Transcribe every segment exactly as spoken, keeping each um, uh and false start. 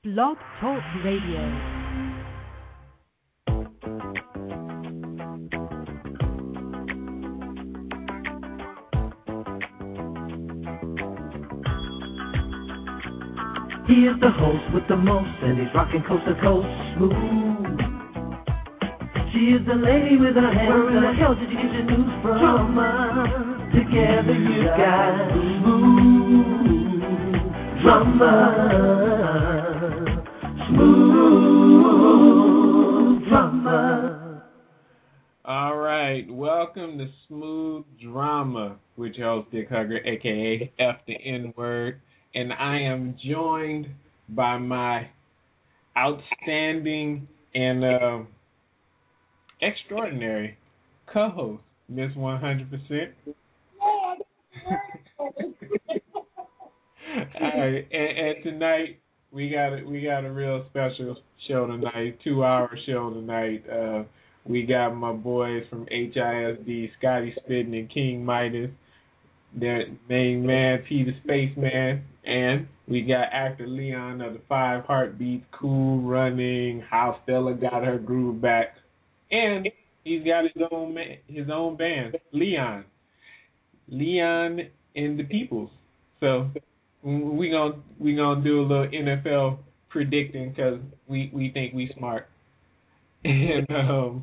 Blog Talk Radio. He is the host with the most, and he's rocking coast to coast smooth. She is the lady with her hands. Where in the hell did you get your news from? Drama. Together you got smooth drama. Smooth drama. All right, welcome to Smooth Drama with your host Dick Hugger, aka F the N Word. And I am joined by my outstanding and uh, extraordinary co-host, Miss one hundred percent. All right, and, and tonight we got a, we got a real special show tonight, two-hour show tonight. Uh, we got my boys from H I S D, Scotty Spittin and King Midas, their main man, Peter Spaceman, and we got actor Leon of the Five Heartbeats, Cool Running, How Stella Got Her Groove Back, and he's got his own man, his own band, Leon, Leon and the Peoples. So we gonna we gonna do a little N F L predicting because we, we think we smart, and um,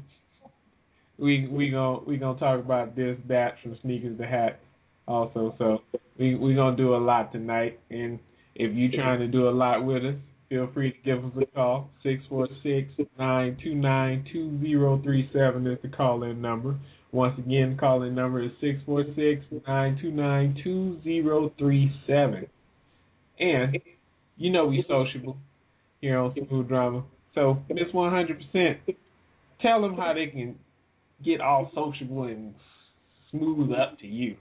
we we gonna we gonna talk about this, that, from sneakers to hats also. So we we gonna do a lot tonight, and if you trying to do a lot with us, feel free to give us a call. six four six, nine two nine, two zero three seven is the call-in number. Once again, the call-in number is six four six, nine two nine, two zero three seven. And you know we sociable here on Smooth Drama. So Miss one hundred percent, tell them how they can get all sociable and smooth up to you.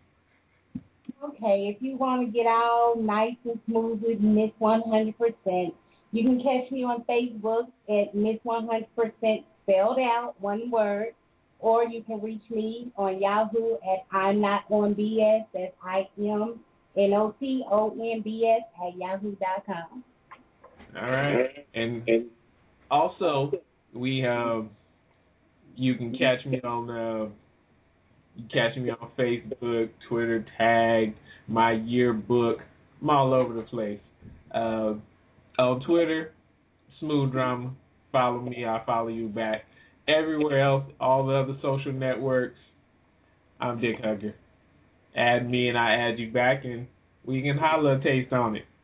Okay, if you want to get all nice and smooth with Miss one hundred percent, you can catch me on Facebook at Miss one hundred percent, spelled out, one word, or you can reach me on Yahoo at I'm Not On B S, that's I M N O T O N B S at yahoo dot com. All right, and also we have, you can catch me on uh, You catch me on Facebook, Twitter, Tag, my yearbook. I'm all over the place. Uh, on Twitter, Smooth Drama. Follow me, I follow you back. Everywhere else, all the other social networks, I'm Dick Hugger. Add me and I add you back, and we can holler a taste on it.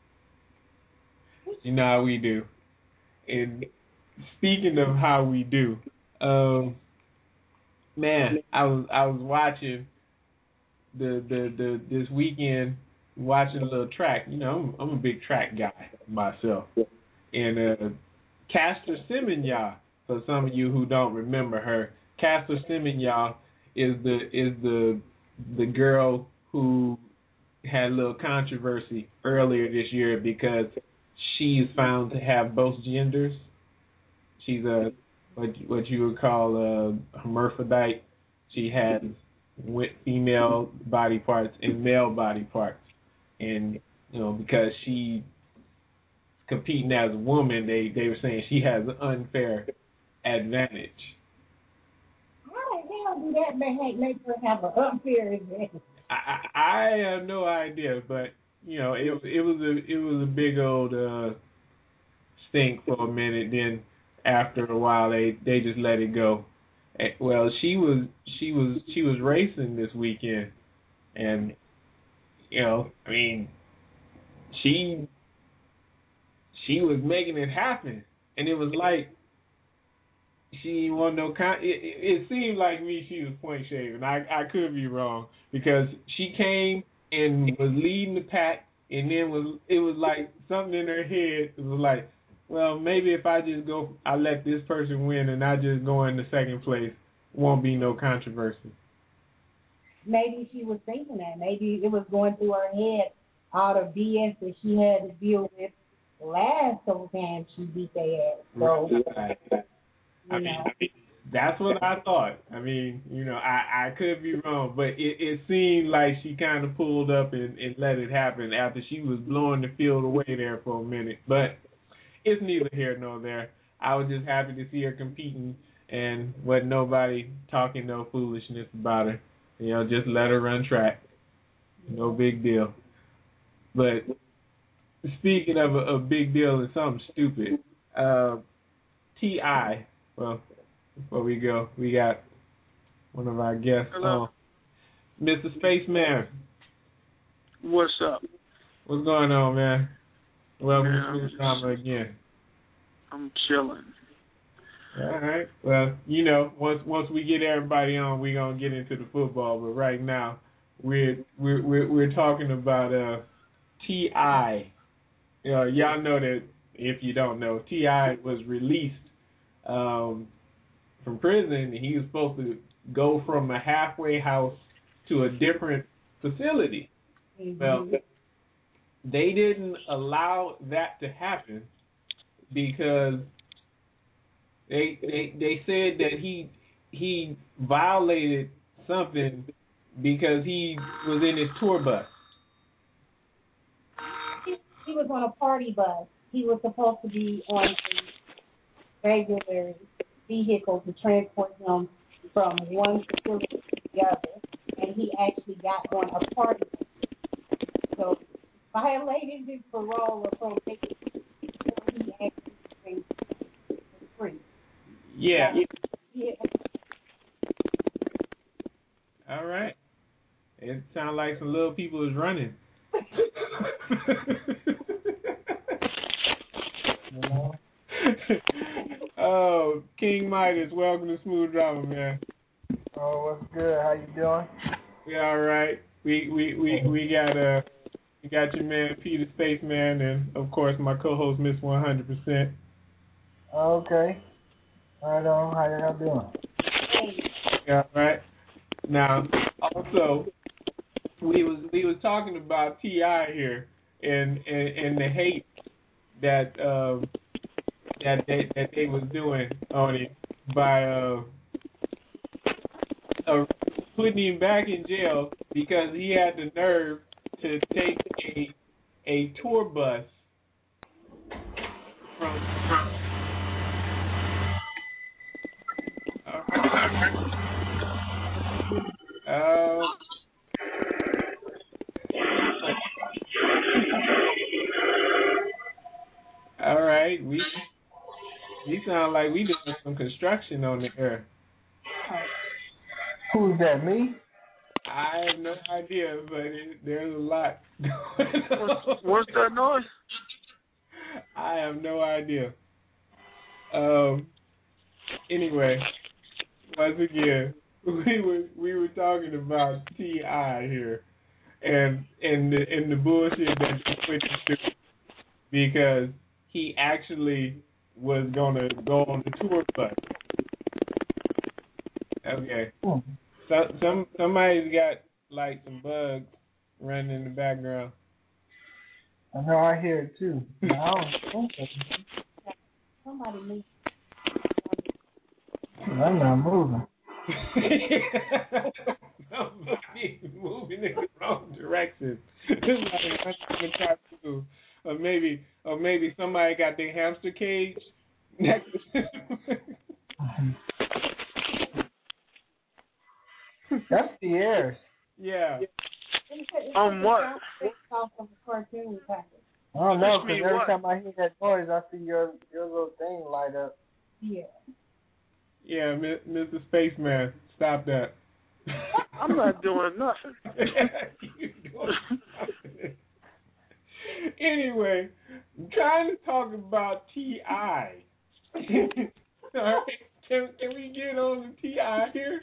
You know how we do. And speaking of how we do, um, man, I was I was watching the the, the this weekend, watching a little track. You know, I'm, I'm a big track guy myself. And uh, Caster Semenya, for some of you who don't remember her, Caster Semenya is the is the the girl who had a little controversy earlier this year because she is found to have both genders. She's a what what you would call a hermaphrodite. She has female body parts and male body parts, and you know, because she's competing as a woman, they they were saying she has an unfair advantage. How the hell do that make make her have an unfair advantage? I, I I have no idea, but you know, it it was a it was a big old uh, stink for a minute. Then after a while, they, they just let it go. Well, she was she was she was racing this weekend, and you know, I mean, she she was making it happen, and it was like she wanted no con. It, it, it seemed like me she was point shaving. I I could be wrong because she came and was leading the pack, and then was it was like something in her head. It was like, well, maybe if I just go, I let this person win and I just go in the second place, won't be no controversy. Maybe she was thinking that. Maybe it was going through her head, all the B S that she had to deal with last couple times she beat their ass. So, right. I mean, I mean, that's what I thought. I mean, you know, I, I could be wrong, but it, it seemed like she kind of pulled up and, and let it happen after she was blowing the field away there for a minute. But it's neither here nor there. I was just happy to see her competing and wasn't nobody talking no foolishness about her. You know, just let her run track. No big deal. But speaking of a, a big deal and something stupid, uh, T I. Well, before we go, we got one of our guests on. Mister Spaceman. What's up? What's going on, man? Welcome man, to the drama again. I'm chilling. All right. Well, you know, once once we get everybody on, we're gonna get into the football. But right now, we're we're we're, we're talking about uh, T I. Uh, y'all know that if you don't know, T I was released um, from prison. He was supposed to go from a halfway house to a different facility. Mm-hmm. Well, they didn't allow that to happen because they they they said that he he violated something because he was in his tour bus. He, he was on a party bus. He was supposed to be on a regular vehicle to transport him from one facility to the other, and he actually got on a party bus. So violated his parole or probation, he actually was free. Yeah. Yeah. All right. It sounds like some little people is running. Oh, King Midas, welcome to Smooth Drama, man. Oh, what's good? How you doing? We all right. We we we we got uh we got your man Peter Spaceman, and of course my co-host Miss one hundred percent. Okay. Right on. How y'all doing? All right. Now, also, we was we was talking about T I here and and, and the hate that um that they that they was doing on him by uh, uh putting him back in jail because he had the nerve to take a a tour bus from from uh, all right, we we sound like we doing some construction on the air. Who's that, me? I have no idea, but it, there's a lot going on. What's that noise? I have no idea. Um. Anyway, once again, we were we were talking about T I here, and and the and the bullshit that he put into because he actually was gonna go on the tour bus. Okay. Hmm. So, some somebody's got like some bugs running in the background. I know, I hear it too. I don't think Somebody moved. I'm not moving. Somebody moving in the wrong direction. Or maybe, or maybe somebody got their hamster cage next to That's the airs. Yeah. On what? Off of a cartoon package. I don't know, Wish me because every what? time I hear that noise, I see your your little thing light up. Yeah. Yeah, Mister Spaceman, stop that. I'm not doing nothing. You doing nothing. Anyway, I'm trying to talk about T I. All right, can can we get on the T I here?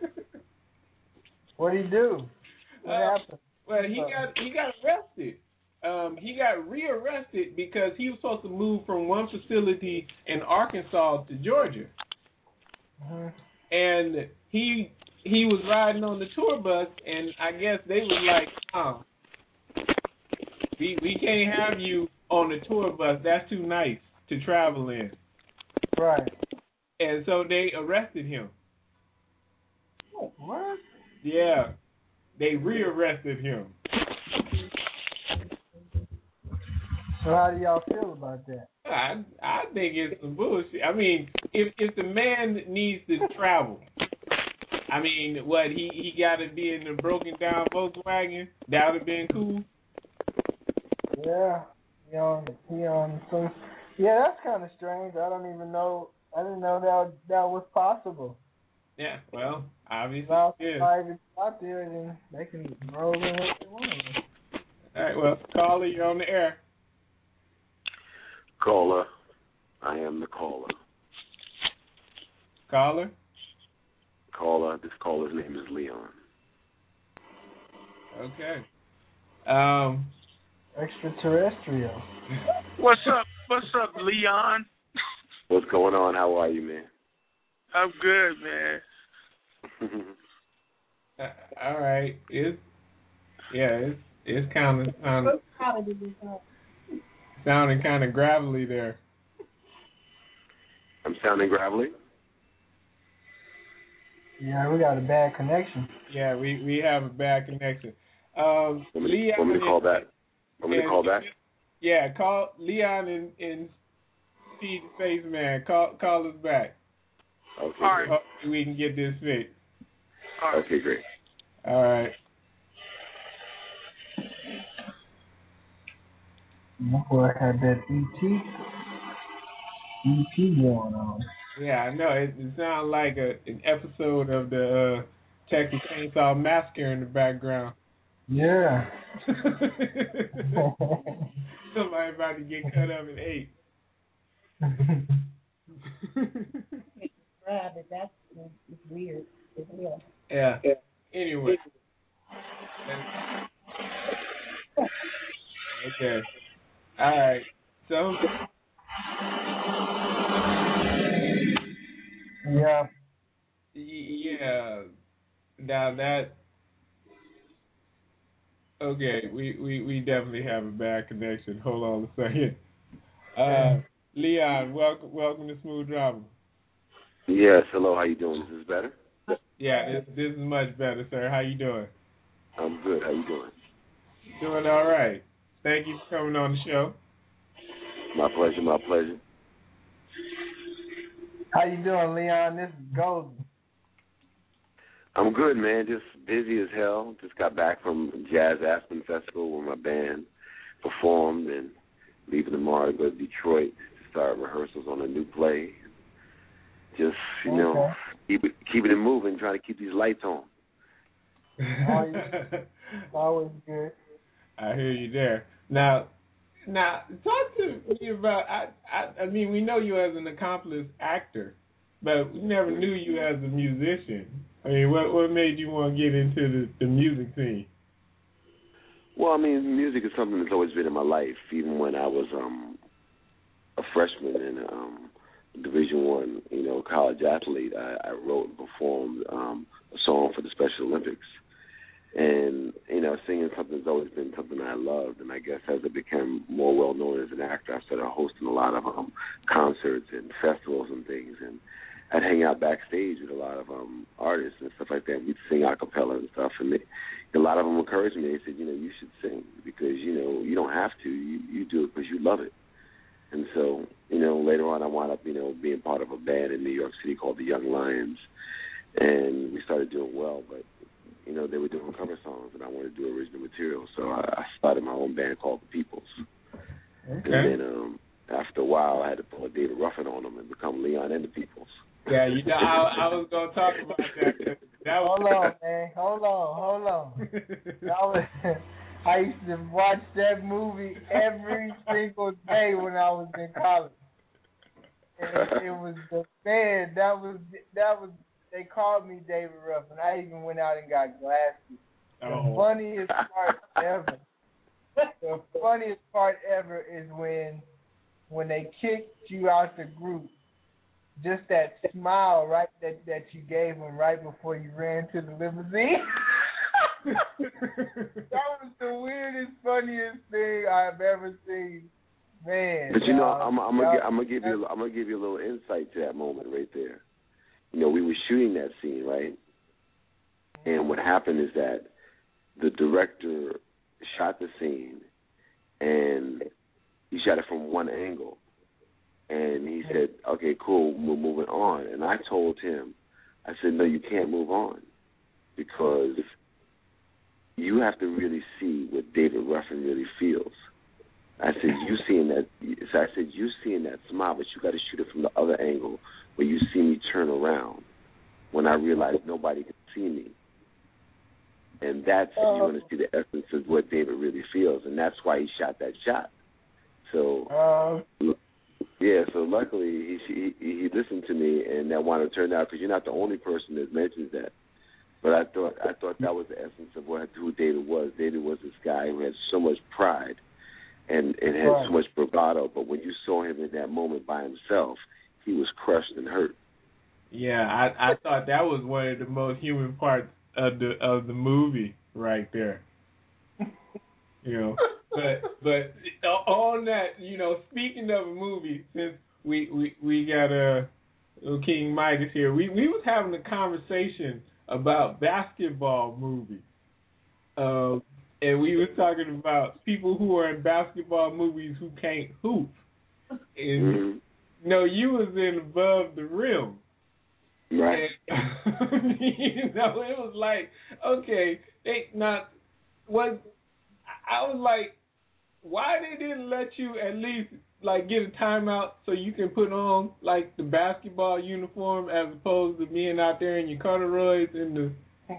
What did he do? What uh, happened? Well, he got he got arrested. Um, he got rearrested because he was supposed to move from one facility in Arkansas to Georgia, Mm-hmm. and he he was riding on the tour bus, and I guess they was like, "Oh, we we can't have you on the tour bus. That's too nice to travel in." Right. And so they arrested him. What? Yeah, they rearrested him. So how do y'all feel about that? I I think it's some bullshit. I mean, if if the man needs to travel, I mean, what he he got to be in the broken down Volkswagen? That would have been cool. Yeah, he on he on some. Yeah, that's kind of strange. I don't even know. I didn't know that that was possible. Yeah, well, obviously, Well, yeah. if it's out there, then they can roll in what they want. All right, well, caller, you're on the air. Caller, I am the caller. Caller? Caller, this caller's name is Leon. Okay. Um, Extraterrestrial. What's up? What's up, Leon? What's going on? How are you, man? I'm good, man. uh, all right. It's yeah. It's it's kind of um, sounding kind of gravelly there. I'm sounding gravelly? Yeah, we got a bad connection. Yeah, we, we have a bad connection. Um, want me, Leon want me to call back? Want me to call back? Yeah, call Leon and, and Steve Spaceman. Call call us back. Okay. All right. Hopefully we can get this fixed. All right. Okay, great. All right. My boy had that E T E T going on. Yeah, I know. It, it sounds like a, an episode of the uh, Texas Chainsaw Massacre in the background. Yeah. Somebody about to get cut up and ate. That's it's weird. It's weird. Yeah. Anyway. Okay. All right. So. Yeah. Yeah. Now that. Okay, we, we, we definitely have a bad connection. Hold on a second. Uh, Leon, welcome welcome to Smooth Drama. Yes, hello. How you doing? Is this better? Yeah, this this is much better, sir. How you doing? I'm good. How you doing? Doing all right. Thank you for coming on the show. My pleasure. My pleasure. How you doing, Leon? This is Golden. I'm good, man. Just busy as hell. Just got back from Jazz Aspen Festival where my band performed, and leaving tomorrow to go to Detroit to start rehearsals on a new play. Just, you okay. know, keep it, keeping it moving, trying to keep these lights on. Always good. I hear you there. Now, now talk to me about. I, I, I mean, we know you as an accomplished actor, but we never knew you as a musician. I mean, what what made you want to get into the, the music scene? Well, I mean, music is something that's always been in my life. Even when I was um, a freshman in um, Division One, you know, college athlete, I, I wrote and performed um, a song for the Special Olympics. And, you know, singing something has always been something I loved. And I guess as I became more well-known as an actor, I started hosting a lot of um, concerts and festivals and things. And I'd hang out backstage with a lot of um, artists and stuff like that. We'd sing a cappella and stuff. And they, a lot of them encouraged me. They said, you know, you should sing because, you know, you don't have to. You, you do it because you love it. And so, you know, later on I wound up, you know, being part of a band in New York City called the Young Lions. And we started doing well, but you know, they were doing cover songs, and I wanted to do original material, so I, I started my own band called The Peoples. Okay. And then um, after a while, I had to pull a David Ruffin on them and become Leon and The Peoples. Yeah, you know, I, I was going to talk about that. that was, hold on, man. Hold on, hold on. That was, I used to watch that movie every single day when I was in college. And it was the man, that was, that was, they called me David Ruffin. I even went out and got glasses. oh. The funniest part ever. The funniest part ever is when when they kicked you out the group. Just that smile, right, that, that you gave them right before you ran to the limousine. That was the weirdest, funniest thing I've ever seen. Man. But you know, I'm, I'm gonna y'all, I'm gonna give you I'm gonna give you a little insight to that moment right there. You know, we were shooting that scene, right? And what happened is that the director shot the scene, and he shot it from one angle. And he said, okay, cool, we're moving on. And I told him, I said, no, you can't move on because you have to really see what David Ruffin really feels. I said, you seeing that, so I said, you seeing that smile, but you got to shoot it from the other angle where you see me turn around when I realize nobody can see me. And that's if you want to see the essence of what David really feels, and that's why he shot that shot. So, uh, yeah, so luckily he, he he listened to me, and that wanted to turn out, because you're not the only person that mentions that. But I thought I thought that was the essence of what who David was. David was this guy who had so much pride and, and had right. so much bravado, but when you saw him in that moment by himself, he was crushed and hurt. Yeah, I, I thought that was one of the most human parts of the of the movie right there. You know, but but on that, you know, speaking of a movie, since we we, we got a uh, King Mike is here, we we was having a conversation about basketball movies, uh, and we was talking about people who are in basketball movies who can't hoop. And mm-hmm. you know, you was in Above the Rim. Right. And, you know, it was like, okay, they not what I was like, why they didn't let you at least like get a timeout so you can put on like the basketball uniform as opposed to being out there in your corduroys and the.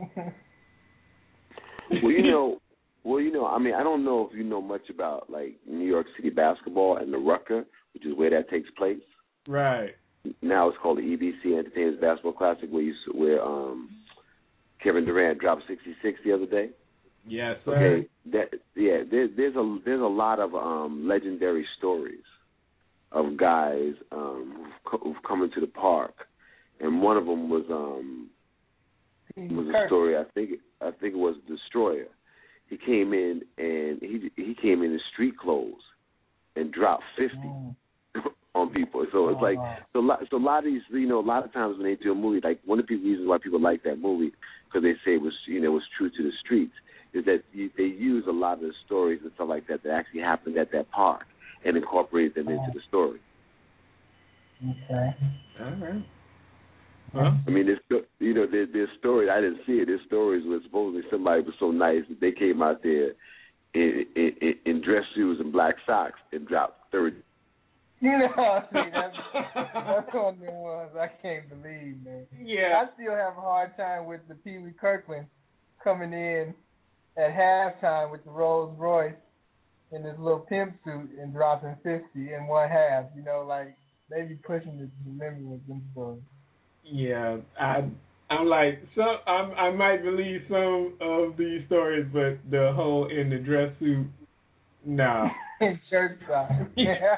Well, you know, well, you know, I mean, I don't know if you know much about like New York City basketball and the Rucker, which is where that takes place. Right. Now it's called the E B C Entertainment Basketball Classic, where you where um, Kevin Durant dropped sixty-six the other day. Yes, sir. Okay. That yeah. There, there's a there's a lot of um, legendary stories of guys um, who've come into the park, and one of them was um, was a story. I think I think it was Destroyer. He came in and he he came in in street clothes and dropped fifty. Mm. on people. So it's like so a lot so a lot of these, you know, a lot of times when they do a movie, like one of the reasons why people like that movie, because they say it was, you know, it was true to the streets, is that you, they use a lot of the stories and stuff like that that actually happened at that park and incorporate them into the story. Okay. All right. Huh? I mean, there's, you know, there, there's stories, I didn't see it, there's stories where supposedly somebody was so nice that they came out there in, in, in dress shoes and black socks and dropped thirty. You know, see, that's, that's one of the ones I can't believe, man. Yeah. I still have a hard time with the Pee Wee Kirkland coming in at halftime with the Rolls Royce in his little pimp suit and dropping fifty in one half. You know, like, they be pushing the, the limit with them stories. Yeah, I, I'm like, some, I'm, I might believe some of these stories, but the whole in the dress suit, no. In church side.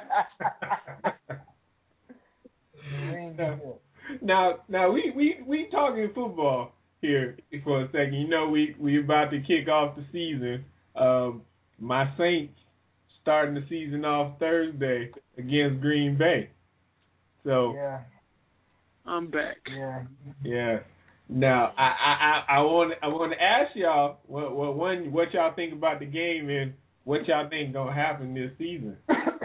now, now we, we, we talking football here for a second. You know, we we about to kick off the season. Um, my Saints starting the season off Thursday against Green Bay. So yeah, I'm back. Yeah, yeah. Now, I I I want I want to ask y'all what what one what y'all think about the game and what y'all think gonna happen this season?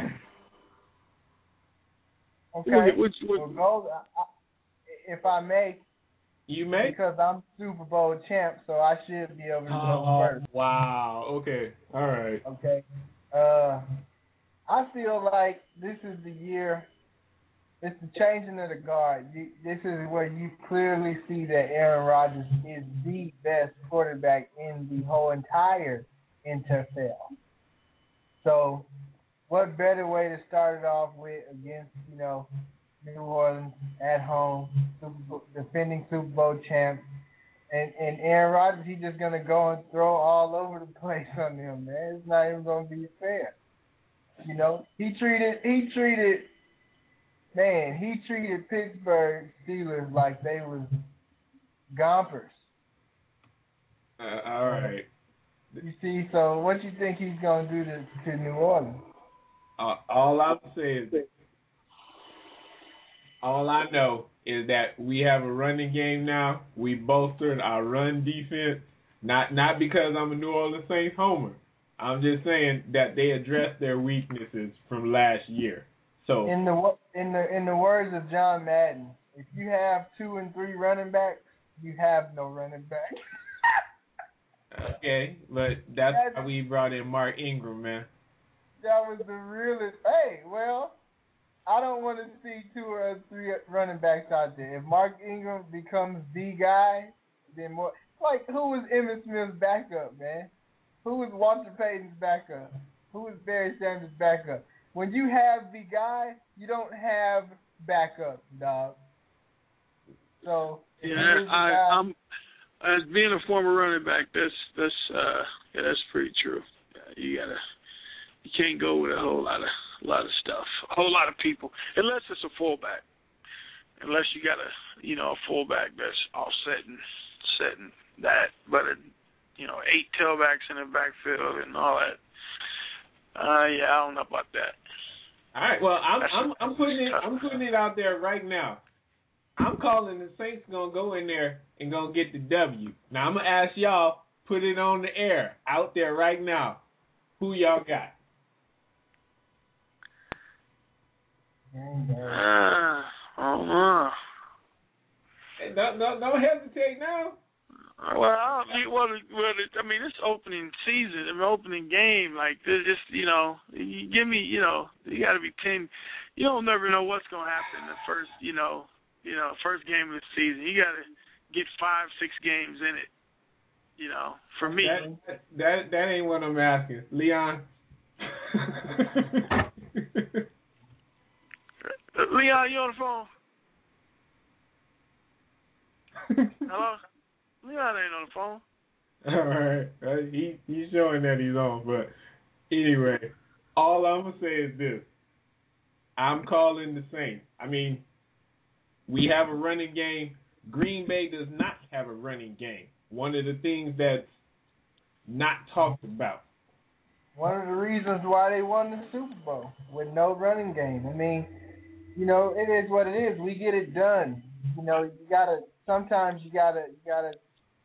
Okay. Which, which, well, go, I, if I may. You may? Because I'm Super Bowl champ, so I should be able to oh, go first. Wow. Okay. All right. Okay. Uh, I feel like this is the year. It's the changing of the guard. You, this is where you clearly see that Aaron Rodgers is the best quarterback in the whole entire N F L. So, what better way to start it off with against, you know, New Orleans at home, Super Bowl, defending Super Bowl champs, and and Aaron Rodgers, he's just gonna go and throw all over the place on them, man. It's not even gonna be fair. You know, he treated he treated man, he treated Pittsburgh Steelers like they was gompers. Uh, all right. You see, so what you think he's gonna do to to New Orleans? Uh, all I'm saying is, all I know is that we have a running game now. We bolstered our run defense, not not because I'm a New Orleans Saints homer. I'm just saying that they addressed their weaknesses from last year. So in the in the in the words of John Madden, if you have two and three running backs, you have no running backs. Okay, but that's, that's why we brought in Mark Ingram, man. That was the realest. Hey, well, I don't want to see two or three running backs out there. If Mark Ingram becomes the guy, then more. Like, who was Emmitt Smith's backup, man? Who was Walter Payton's backup? Who was Barry Sanders' backup? When you have the guy, you don't have backup, dog. So yeah, I, guy, I'm as being a former running back. That's that's uh, yeah, that's pretty true. You gotta, you can't go with a whole lot of a lot of stuff, a whole lot of people, unless it's a fullback. Unless you got a you know a fullback that's offsetting setting that, but a, you know eight tailbacks in the backfield and all that. Uh, yeah, I don't know about that. All right, well, I'm I'm, I'm putting it I'm putting it out there right now. I'm calling the Saints gonna go in there and gonna get the W. Now I'm gonna ask y'all, put it on the air out there right now. Who y'all got? Uh, oh no. Hey, don't, don't don't hesitate now. Well, I don't, well, well, I mean, it's opening season, an opening game. Like this, just you know, you give me, you know, you got to be ten. You don't never know what's gonna happen the first, you know, you know, first game of the season. You got to get five, six games in it. You know, for me. That that, that ain't what I'm asking, Leon. Leon, you on the phone? Hello. Leon ain't on the phone. All right. Uh, he, he's showing that he's on. But anyway, all I'm going to say is this. I'm calling the Saints. I mean, we have a running game. Green Bay does not have a running game. One of the things that's not talked about. One of the reasons why they won the Super Bowl with no running game. I mean, you know, it is what it is. We get it done. You know, you got to, sometimes you got to, you got to,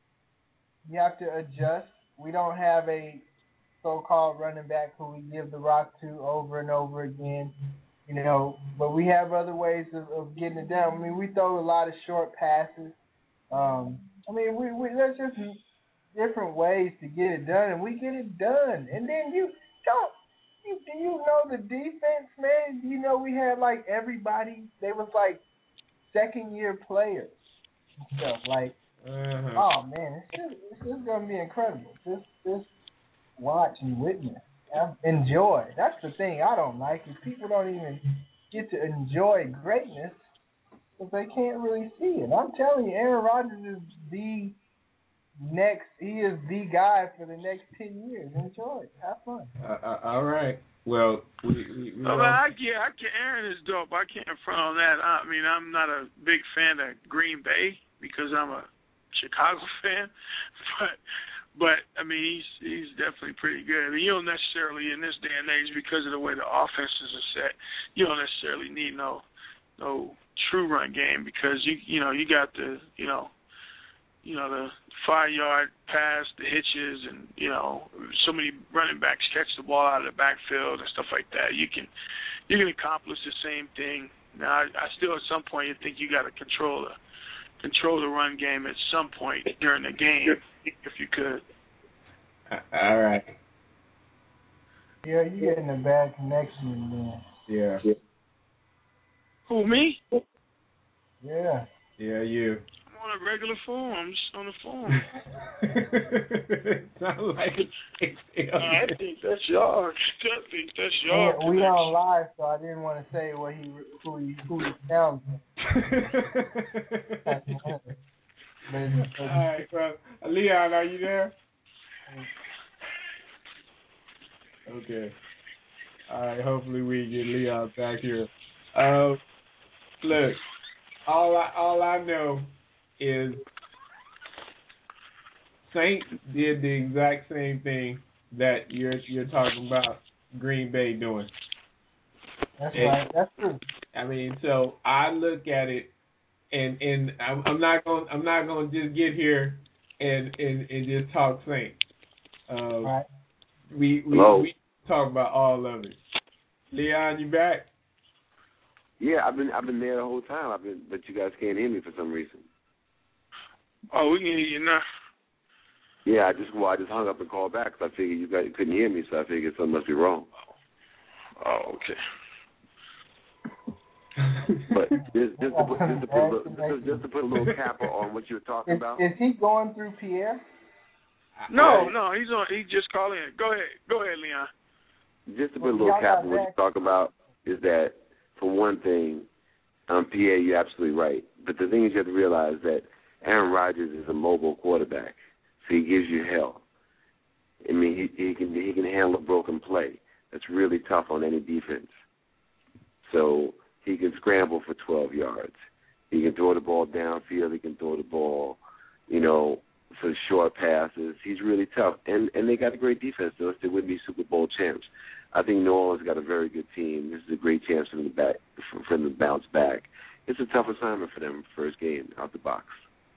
You have to adjust. We don't have a so-called running back who we give the rock to over and over again, you know, but we have other ways of, of getting it done. I mean, we throw a lot of short passes. Um, I mean, we, we there's just different ways to get it done, and we get it done. And then you don't, you, do you know the defense, man? Do you know we had, like, everybody, they was, like, second-year players and stuff, like, Uh-huh. oh man, it's just, it's just gonna be incredible. Just, just watch and witness, enjoy. That's the thing I don't like is people don't even get to enjoy greatness because they can't really see it. I'm telling you, Aaron Rodgers is the next. He is the guy for the next ten years. Enjoy it. Have fun. Uh, uh, all right. Well, we, we, we oh, I get, I get. Aaron is dope. I can't front on that. I mean, I'm not a big fan of Green Bay because I'm a Chicago fan, but but I mean he's he's definitely pretty good. I mean, you don't necessarily in this day and age because of the way the offenses are set, you don't necessarily need no no true run game because you you know you got the you know you know the five yard pass, the hitches, and you know so many running backs catch the ball out of the backfield and stuff like that. You can you can accomplish the same thing. Now I, I still at some point you think you got to control the control the run game at some point during the game, if you could. All right. Yeah, you're getting a bad connection, man. Yeah. Who, me? Yeah. Yeah, you. I'm on a regular phone. I'm just on the phone. Sound like it's uh, I think that's y'all. I think that's y'all. Yeah, we on live, so I didn't want to say what he who he who he sounds like. All right, well, Leon, are you there? Okay. All right. Hopefully we get Leon back here. Uh, look, all I all I know is Saints did the exact same thing that you're you're talking about Green Bay doing. That's and, right. That's true. I mean, so I look at it, and and I'm, I'm not going I'm not going to just get here and, and, and just talk Saints. Uh, right. We we, Hello? we talk about all of it. Leon, you back? Yeah, I've been I've been there the whole time. I've been, but you guys can't hear me for some reason. Oh, we can hear you now. Yeah, I just well, I just hung up and called back because I figured you guys couldn't hear me, so I figured something must be wrong. Oh, okay. But just, just, to put, just, to put a little, just, just to put a little cap on what you were talking Is, about. is he going through Pierre? No, no, he's on. He just called in. Go ahead, go ahead, Leon. Just to put a little cap on what you talk about is that, for one thing, um, Pierre, you're absolutely right. But the thing is, you have to realize that Aaron Rodgers is a mobile quarterback, so he gives you hell. I mean, he, he can he can handle a broken play. That's really tough on any defense. So he can scramble for twelve yards. He can throw the ball downfield. He can throw the ball, you know, for short passes. He's really tough. And and they got a great defense, though. They wouldn't be Super Bowl champs. I think New Orleans got a very good team. This is a great chance for them to, back, for them to bounce back. It's a tough assignment for them, first game out the box.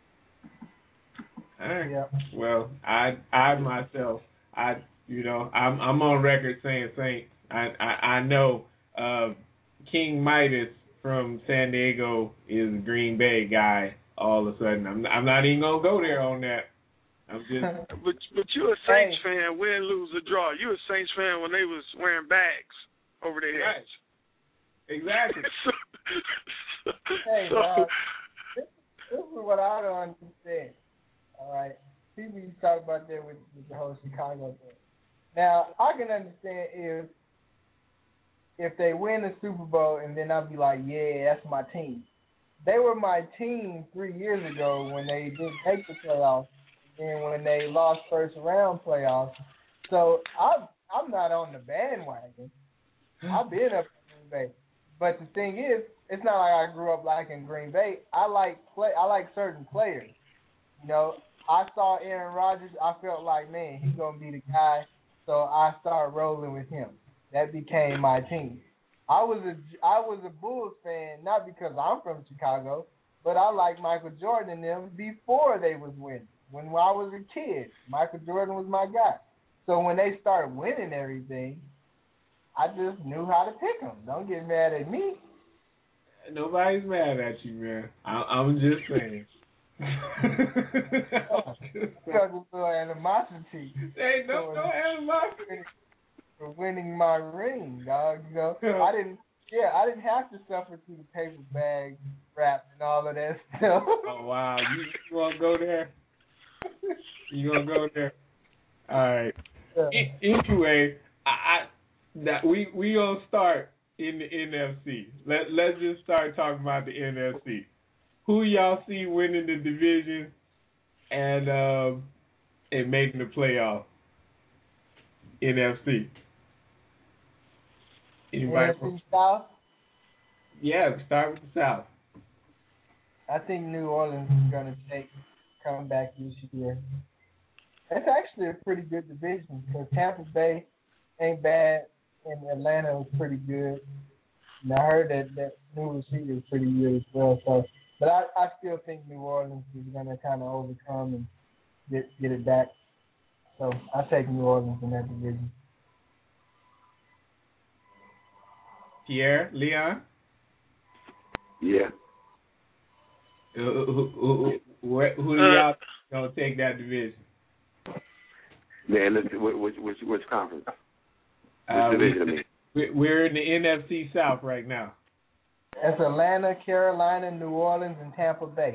All right. Yeah. Well, I I myself, I you know, I'm I'm on record saying Saints. I I, I know uh, King Midas from San Diego is a Green Bay guy. All of a sudden, I'm I'm not even gonna go there on that. I'm just. But but you're a Saints hey. fan, win, lose, or draw. You're a Saints fan when they was wearing bags over their heads. Right. Exactly. so, hey, so, uh, this, this is what I don't understand. All right, people you talk about that with, with the whole Chicago thing. Now I can understand if if they win the Super Bowl and then I'll be like, yeah, that's my team. They were my team three years ago when they didn't make the playoffs. And when they lost first round playoffs. So I'm I'm not on the bandwagon. I've been up in Green Bay. But the thing is, it's not like I grew up liking Green Bay. I like play I like certain players. You know, I saw Aaron Rodgers, I felt like, man, he's gonna be the guy, so I started rolling with him. That became my team. I was a I was a Bulls fan, not because I'm from Chicago, but I liked Michael Jordan and them before they was winning. When I was a kid, Michael Jordan was my guy. So when they started winning everything, I just knew how to pick them. Don't get mad at me. Nobody's mad at you, man. I, I'm just saying. Because of the animosity. Hey, no, no animosity. For winning my ring, dog. You know, I didn't. Yeah, I didn't have to suffer through the paper bag rap and all of that stuff. Oh wow, you, you want to go there? You gonna go there? All right. Yeah. Anyway, I, I that we we gonna start in the N F C. Let Let's just start talking about the N F C. Who y'all see winning the division and um and making the playoff? N F C. Anybody N F C South? Yeah, start with the South. I think New Orleans is gonna take come back this year. That's actually a pretty good division because Tampa Bay ain't bad and Atlanta was pretty good. And I heard that that new receiver is pretty good as well. So, but I, I still think New Orleans is gonna kind of overcome and get get it back. So I take New Orleans in that division. Pierre, Leon. Yeah. Who, who, who, who, who do y'all gonna take that division? Man, which which which conference? Which uh, division? I mean, we're in the N F C South right now. That's Atlanta, Carolina, New Orleans, and Tampa Bay.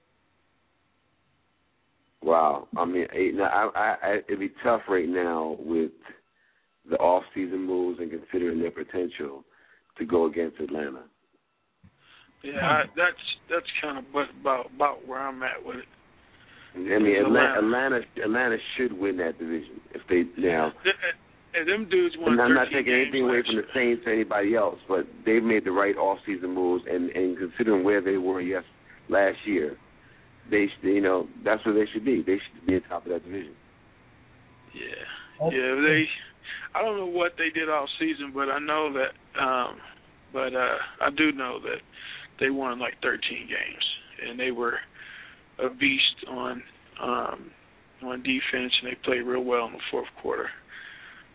Wow. I mean, I, I, I, it'd be tough right now with the off-season moves and considering their potential to go against Atlanta. Yeah, I, that's that's kind of about about where I'm at with it. I mean, Atlanta, Atlanta, Atlanta should win that division if they now. And them dudes won. And I'm not taking anything away from the Saints or anybody else, but they've made the right off-season moves, and, and considering where they were yes last year, they you know that's where they should be. They should be at the top of that division. Yeah, yeah. They, I don't know what they did all season, but I know that. Um, but uh, I do know that they won like thirteen games, and they were a beast on um, on defense, and they played real well in the fourth quarter.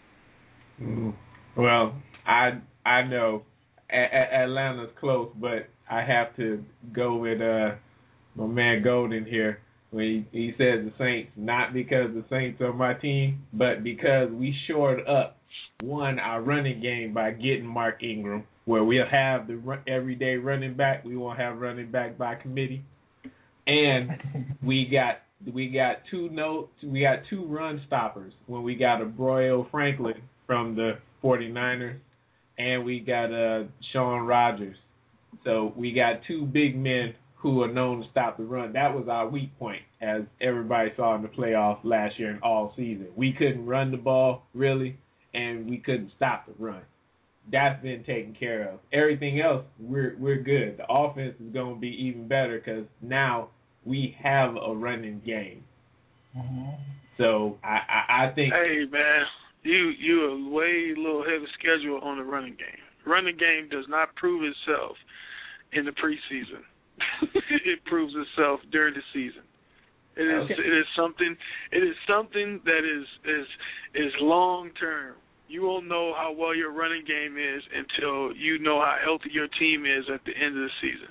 Mm. Well, I I know a- a- Atlanta's close, but I have to go with uh my man Golden here when he, he says the Saints, not because the Saints are my team, but because we shored up one our running game by getting Mark Ingram, where we'll have the run, everyday running back. We won't have running back by committee, and we got we got two no we got two run stoppers when we got a Broyo Franklin from the 49ers, and we got uh Sean Rogers. So we got two big men who are known to stop the run. That was our weak point, as everybody saw in the playoffs last year and all season. We couldn't run the ball, really, and we couldn't stop the run. That's been taken care of. Everything else, we're we're good. The offense is going to be even better because now we have a running game. Mm-hmm. So I, I, I think... Hey, man, you, you are way a little ahead of schedule on the running game. Running game does not prove itself in the preseason. It proves itself during the season. It is okay. It is something. It is something that is is is long term. You won't know how well your running game is until you know how healthy your team is at the end of the season.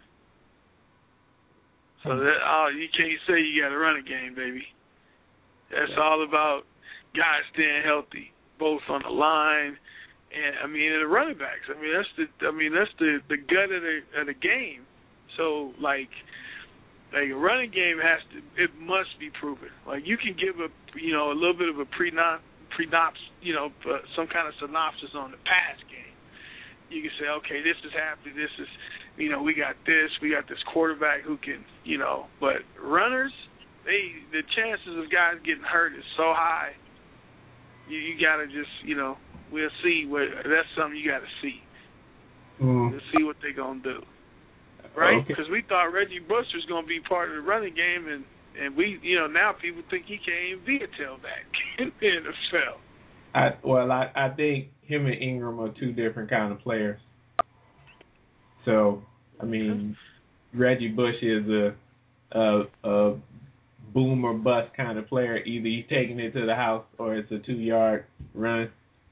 So that oh, you can't say you got a running game, baby. That's yeah. all about guys staying healthy, both on the line and I mean and the running backs. I mean that's the I mean that's the, the gut of the of the game. So, like, like a running game has to, it must be proven. Like, you can give a, you know, a little bit of a pre-nop, pre-nops, you know, uh, some kind of synopsis on the pass game. You can say, okay, this is happening, this is, you know, we got this, we got this quarterback who can, you know, but runners, they, the chances of guys getting hurt is so high, you, you got to just, you know, we'll see. What, that's something you got to see. Mm. We'll see what they're going to do. Right, because okay. we thought Reggie Bush was going to be part of the running game, and, and we, you know, now people think he can't even be a tailback in the N F L. I, well, I, I think him and Ingram are two different kind of players. So, I mean, Reggie Bush is a, a, a boom or bust kind of player. Either he's taking it to the house or it's a two-yard run.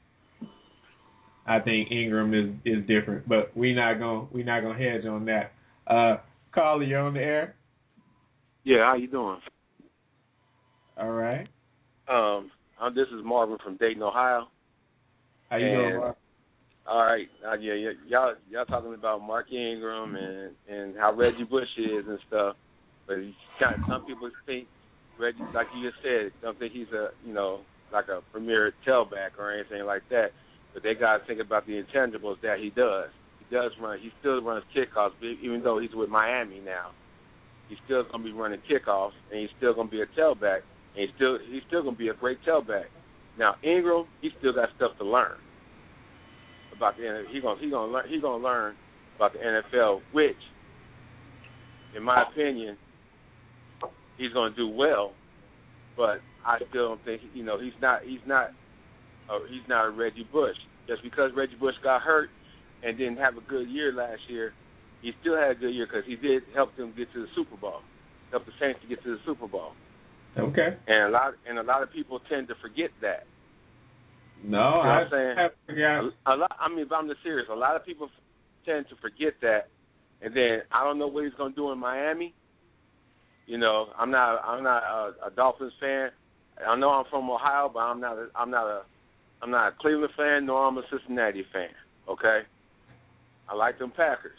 I think Ingram is, is different, but we're not going we not gonna hedge on that. Uh, Carl, you on the air? Yeah, how you doing? All right. Um, I'm, this is Marvin from Dayton, Ohio. How you and, doing, Marvin? All right. Uh, yeah, yeah, y'all y'all talking about Mark Ingram and, and how Reggie Bush is and stuff, but kind of, some people think Reggie, like you just said, don't think he's a you know like a premier tailback or anything like that. But they got to think about the intangibles that he does. He does run. He still runs kickoffs, even though he's with Miami now. He's still going to be running kickoffs, and he's still going to be a tailback, and he's still he's still going to be a great tailback. Now Ingram, he still got stuff to learn about the N F L. He's going he going to learn. He's going to learn about the N F L, which, in my opinion, he's going to do well. But I still don't think you know he's not he's not. Or he's not a Reggie Bush. Just because Reggie Bush got hurt and didn't have a good year last year, he still had a good year because he did help them get to the Super Bowl, help the Saints to get to the Super Bowl. Okay. And a lot and a lot of people tend to forget that. No, you know I what I'm saying? Yeah. A, a lot. I mean, if I'm just serious, a lot of people tend to forget that, and then I don't know what he's going to do in Miami. You know, I'm not I'm not a, a Dolphins fan. I know I'm from Ohio, but I'm not a, I'm not a I'm not a Cleveland fan, nor I'm a Cincinnati fan, okay? I like them Packers.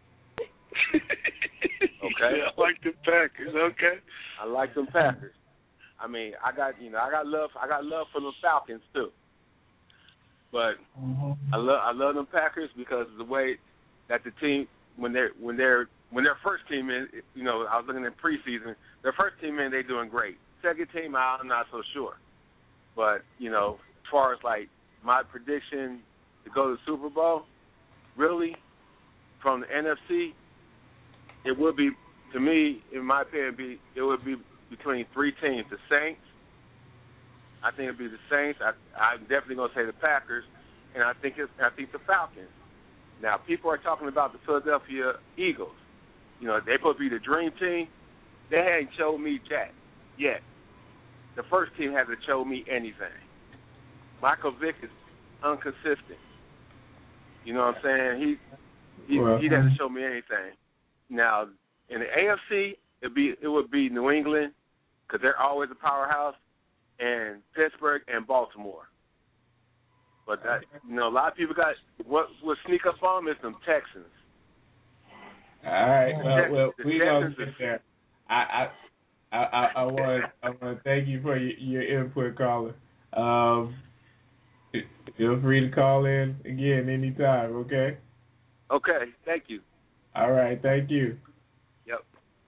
Okay? Yeah, I like them Packers, okay? I like them Packers. I mean, I got, you know, I got love I got love for the Falcons too. But mm-hmm. I love I love them Packers because of the way that the team when they're when they're when their first team in, you know, I was looking at preseason, their first team in, they're doing great. Second team, I'm not so sure. But, you know, as far as, like, my prediction to go to the Super Bowl, really, from the N F C, it would be, to me, in my opinion, be it would be between three teams. The Saints, I think it would be the Saints. I, I'm definitely going to say the Packers, and I think it's, I think the Falcons. Now, people are talking about the Philadelphia Eagles. You know, they're supposed to be the dream team. They hadn't showed me jack yet. The first team hasn't showed me anything. Michael Vick is inconsistent. You know what I'm saying? He he well, he doesn't show me anything. Now in the A F C, it be it would be New England because they're always a powerhouse, and Pittsburgh and Baltimore. But that you know, a lot of people got what would sneak up on them is them Texans. All right, well, well the we gonna get there. I I I I want I want to thank you for your, your input, caller. Um, feel free to call in again anytime. Okay. Okay. Thank you. All right. Thank you. Yep.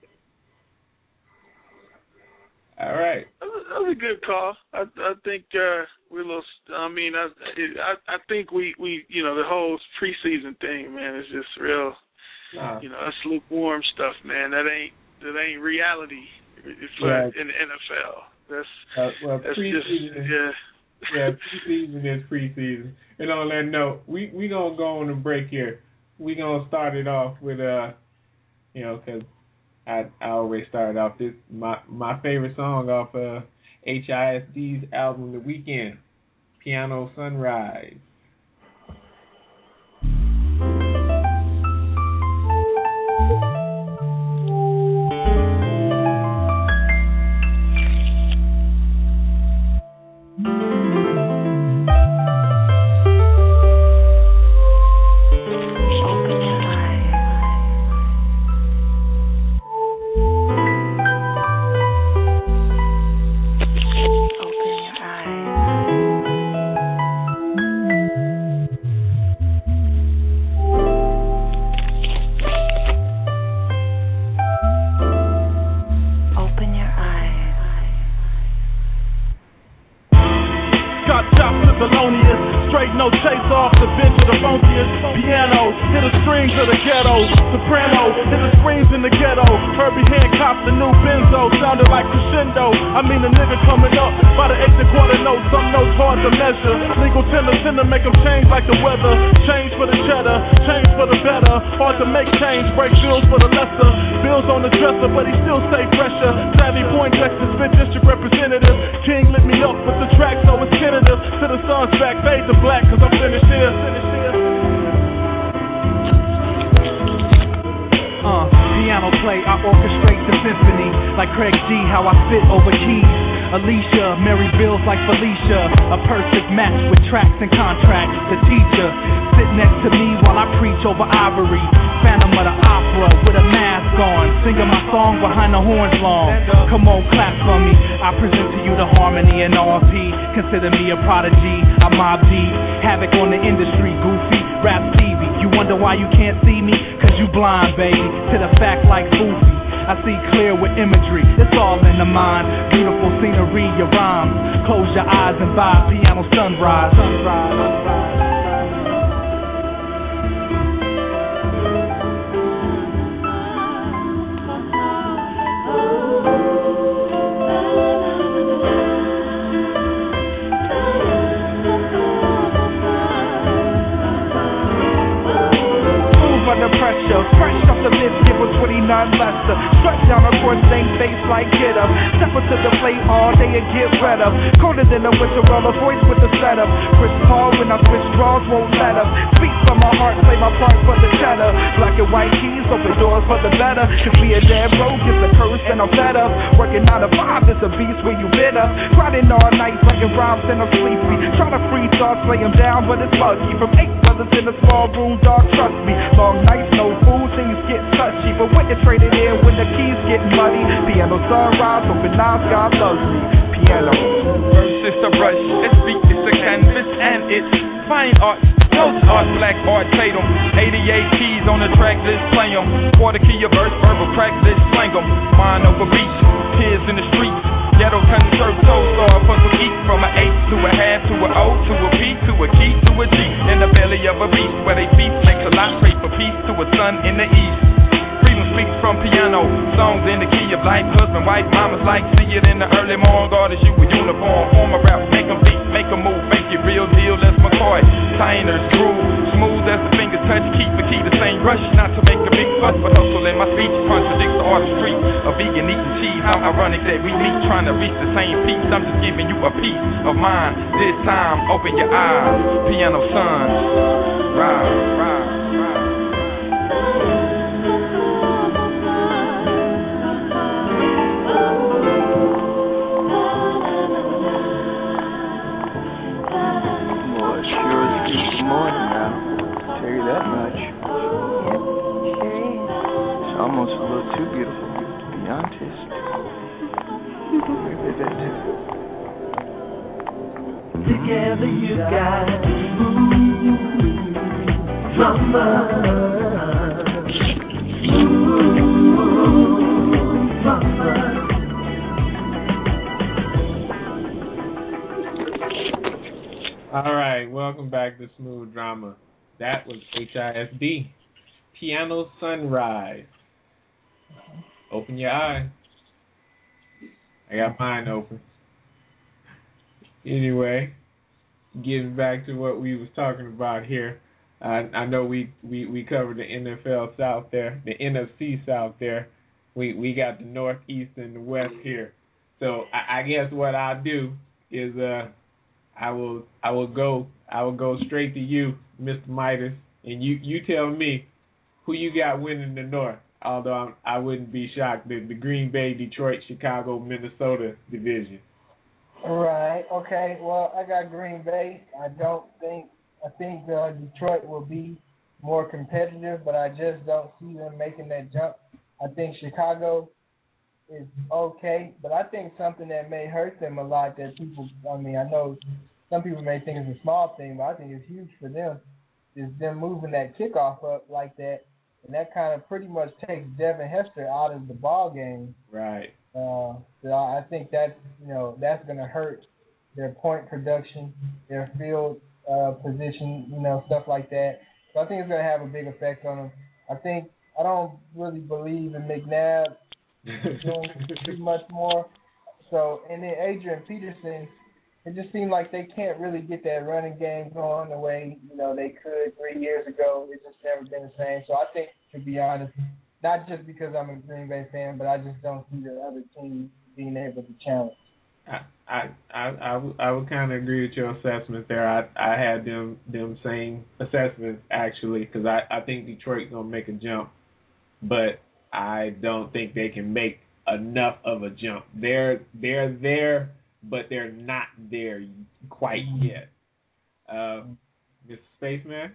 All right. That was, that was a good call. I I think uh, we're a little. I mean, I, I I think we we you know the whole preseason thing, man, is just real. Nah. You know, that's lukewarm stuff, man. That ain't that ain't reality for Yeah. in the N F L. That's Uh, well, that's just preseason. yeah. Yeah, preseason is preseason. And on that note, we we gonna go on a break here. We gonna start it off with uh, you know, cause I I always start off this my my favorite song off uh H I S D's album, The Weeknd, Piano Sunrise. Smooth as the finger touch, keep the key the same rush. Not to make a big fuss, but hustle in my speech contradicts or the street. A vegan eating cheese. How ironic that we meet trying to reach the same peace. I'm just giving you a piece of mine. This time, open your eyes. Piano Sun. Rise, rise, rise. Well, it sure is good morning now. I'll tell you that much. It's almost a little too beautiful to be honest. Maybe that too. Together you got smooth drama. Smooth drama. All right, welcome back to Smooth Drama. That was H I S D. Piano Sunrise. Open your eyes. I got mine open. Anyway, getting back to what we was talking about here. Uh, I know we, we, we covered the N F L South there, the N F C South there. We we got the North, East, and the West here. So I, I guess what I'll do is uh I will I will go I will go straight to you, Mister Midas, and you, you tell me who you got winning the North. Although I'm, I wouldn't be shocked that the Green Bay, Detroit, Chicago, Minnesota division. Right. Okay. Well, I got Green Bay. I don't think I think uh, Detroit will be more competitive, but I just don't see them making that jump. I think Chicago is okay, but I think something that may hurt them a lot that people, I mean, I know some people may think it's a small thing, but I think it's huge for them, is them moving that kickoff up like that, and that kind of pretty much takes Devin Hester out of the ball game. Right. Uh, so I think that, you know, that's going to hurt their point production, their field uh, position, you know, stuff like that. So I think it's going to have a big effect on them. I think I don't really believe in McNabb doing too much more. So, and then Adrian Peterson, it just seemed like they can't really get that running game going the way, you know, they could three years ago. It's just never been the same. So I think, to be honest, not just because I'm a Green Bay fan, but I just don't see the other team being able to challenge. I I I, I, w- I would kind of agree with your assessment there. I I had them them same assessments actually, because I, I think Detroit's gonna make a jump, but I don't think they can make enough of a jump. They're they're there, but they're not there quite yet. Uh, Mister Spaceman?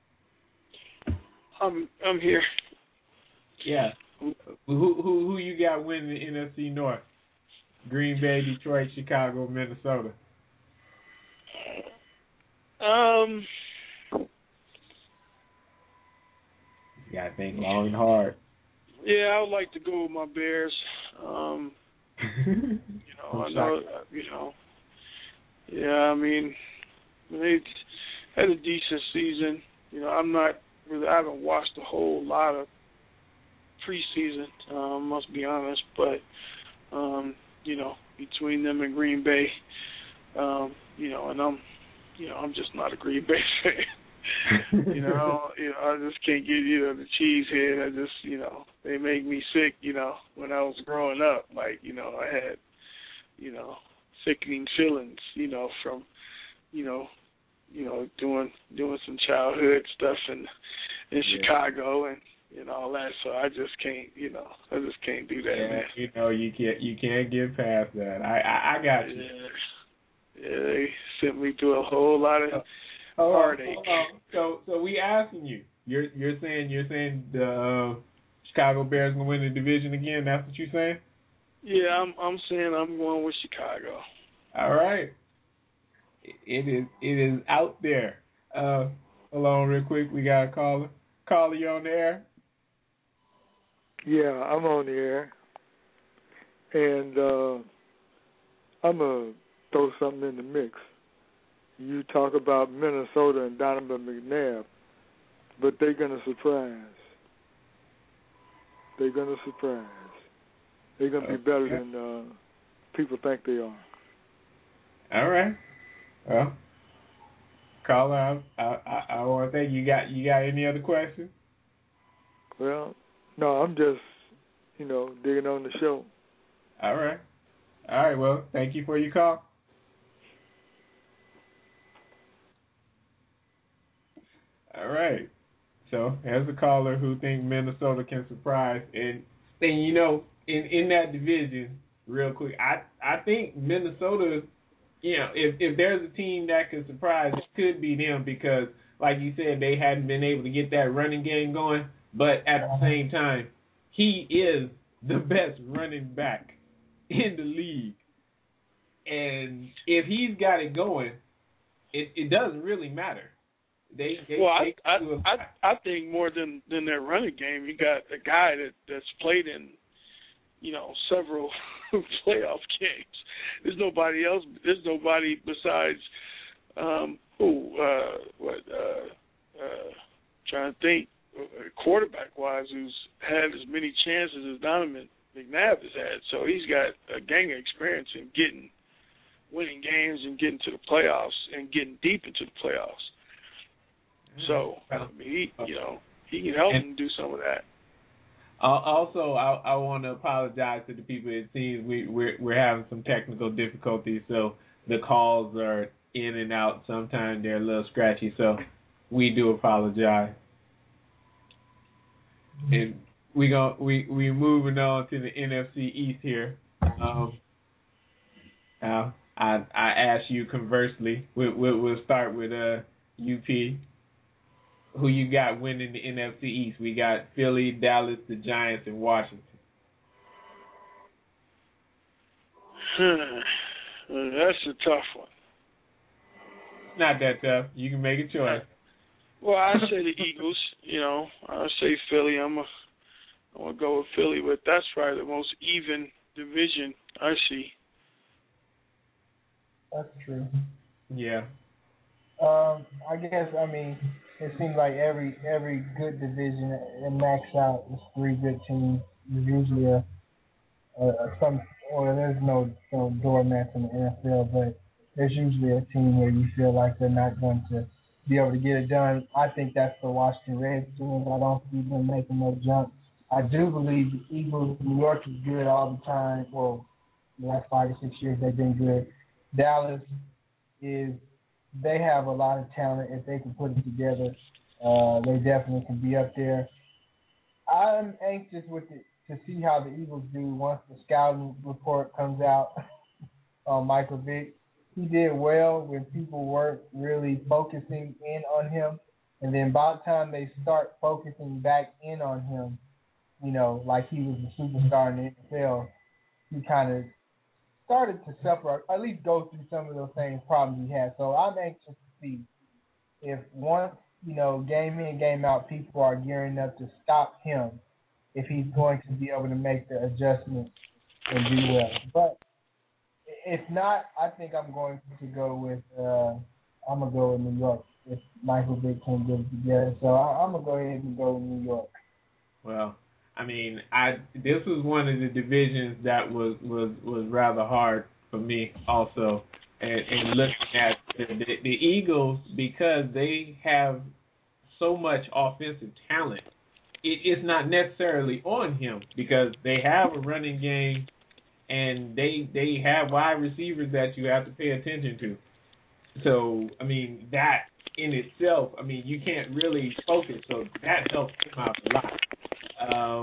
I'm I'm here. Yeah. Who who who you got winning the N F C North? Green Bay, Detroit, Chicago, Minnesota. Um. You gotta think long and hard. Yeah, I would like to go with my Bears. Um. You know, I know. You know. Yeah, I mean, they had a decent season. You know, I'm not really. I haven't watched a whole lot of preseason. Um, must be honest, but um, you know, between them and Green Bay, um, you know, and I'm, you know, I'm just not a Green Bay fan. you know, you know, I just can't get you know the cheese head. I just, you know, they make me sick. You know, when I was growing up, like, you know, I had, you know, sickening feelings. You know, from, you know, you know, doing doing some childhood stuff in in yeah. Chicago and. And all that, so I just can't, you know, I just can't do that, yeah, man. You know, you can't, you can't get past that. I, I, I got you. Yeah. yeah, they sent me through a whole lot of oh, heartache. Hold on. So, so we asking you. You're, you're saying, you're saying the uh, Chicago Bears gonna win the division again? That's what you're saying? Yeah, I'm, I'm saying I'm going with Chicago. All right. It is, it is out there. Uh, hold on, real quick. We got a caller. Caller, you on the air? Yeah, I'm on the air, and uh, I'm going to throw something in the mix. You talk about Minnesota and Donovan McNabb, but they're going to surprise. They're going to surprise. They're going to be better than uh, people think they are. All right. Well, caller, I, I, I, I want to thank you. Got you got any other questions? Well, no, I'm just you know, digging on the show. All right. All right, well, thank you for your call. All right. So, as a caller who thinks Minnesota can surprise, and, and you know, in, in that division, real quick, I I think Minnesota, you know, if, if there's a team that could surprise, it could be them because, like you said, they hadn't been able to get that running game going, but at the same time, he is the best running back in the league. And if he's got it going, it, it doesn't really matter. They, they well, they I, I I I think more than than their running game, you got a guy that that's played in, you know, several playoff games. There's nobody else. There's nobody besides um, who uh, what uh, uh, trying to think quarterback wise who's had as many chances as Donovan McNabb has had. So he's got a gang of experience in getting winning games and getting to the playoffs and getting deep into the playoffs. So, I mean, he, you know, he can help and, him do some of that. Uh, also, I, I want to apologize to the people. It seems we, we're, we're having some technical difficulties, so the calls are in and out. Sometimes they're a little scratchy, so we do apologize. And we go, we we moving on to the N F C East here. Um, now, I I ask you conversely. We, we, we'll start with uh U P. Who you got winning the N F C East? We got Philly, Dallas, the Giants, and Washington. That's a tough one. Not that tough. You can make a choice. Well, I say the Eagles. You know, I say Philly. I'm a, I'm gonna go with Philly, but that's probably the most even division I see. That's true. Yeah. Um, I guess I mean it seems like every every good division it max out is three good teams. There's usually a, a, a some or there's no no doormats in the N F L, but there's usually a team where you feel like they're not going to be able to get it done. I think that's the Washington Redskins. I don't see them making no jump. I do believe the Eagles, New York is good all the time. Well, the last five or six years they've been good. Dallas is, they have a lot of talent. If they can put it together, uh, they definitely can be up there. I'm anxious with it to see how the Eagles do once the scouting report comes out on Michael Vick. He did well when people weren't really focusing in on him. And then by the time they start focusing back in on him, you know, like he was a superstar in the N F L, he kind of started to suffer, or at least go through some of those same problems he had. So I'm anxious to see if once, you know, game in, game out, people are gearing up to stop him, if he's going to be able to make the adjustment and do well. But if not, I think I'm going to go with uh, I'm gonna go with New York if Michael Vick can get it together. So I, I'm gonna go ahead and go with New York. Well, I mean, I this was one of the divisions that was was, was rather hard for me also, and, and looking at the, the, the Eagles, because they have so much offensive talent. It, it's not necessarily on him because they have a running game. And they they have wide receivers that you have to pay attention to. So, I mean, that in itself, I mean, you can't really focus. So that helps him out a lot. Um,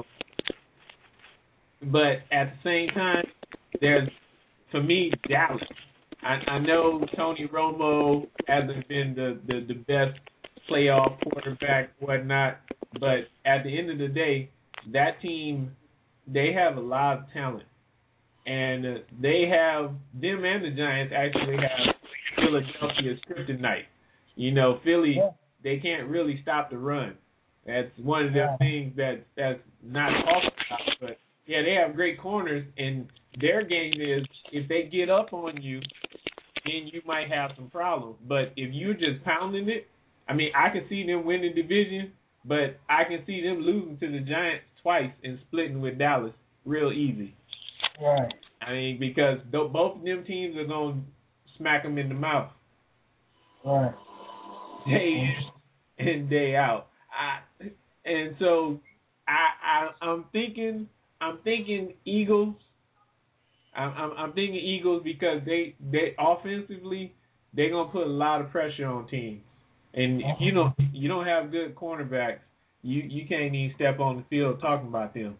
but at the same time, there's, for me, Dallas. I, I know Tony Romo hasn't been the, the, the best playoff quarterback, whatnot. But at the end of the day, that team, they have a lot of talent. And uh, they have, them and the Giants actually have Philadelphia's kryptonite. You know, Philly, yeah. They can't really stop the run. That's one of the yeah. things that that's not talked about. But, yeah, they have great corners, and their game is if they get up on you, then you might have some problems. But if you're just pounding it, I mean, I can see them winning division, but I can see them losing to the Giants twice and splitting with Dallas real easy. Right. I mean, because th- both of them teams are going to smack them in the mouth. Right. Day in and day out. I, and so I, I, I'm thinking I'm thinking Eagles. I'm, I'm I'm thinking Eagles because they they offensively they're gonna put a lot of pressure on teams, and if you don't you don't have good cornerbacks, you you can't even step on the field talking about them.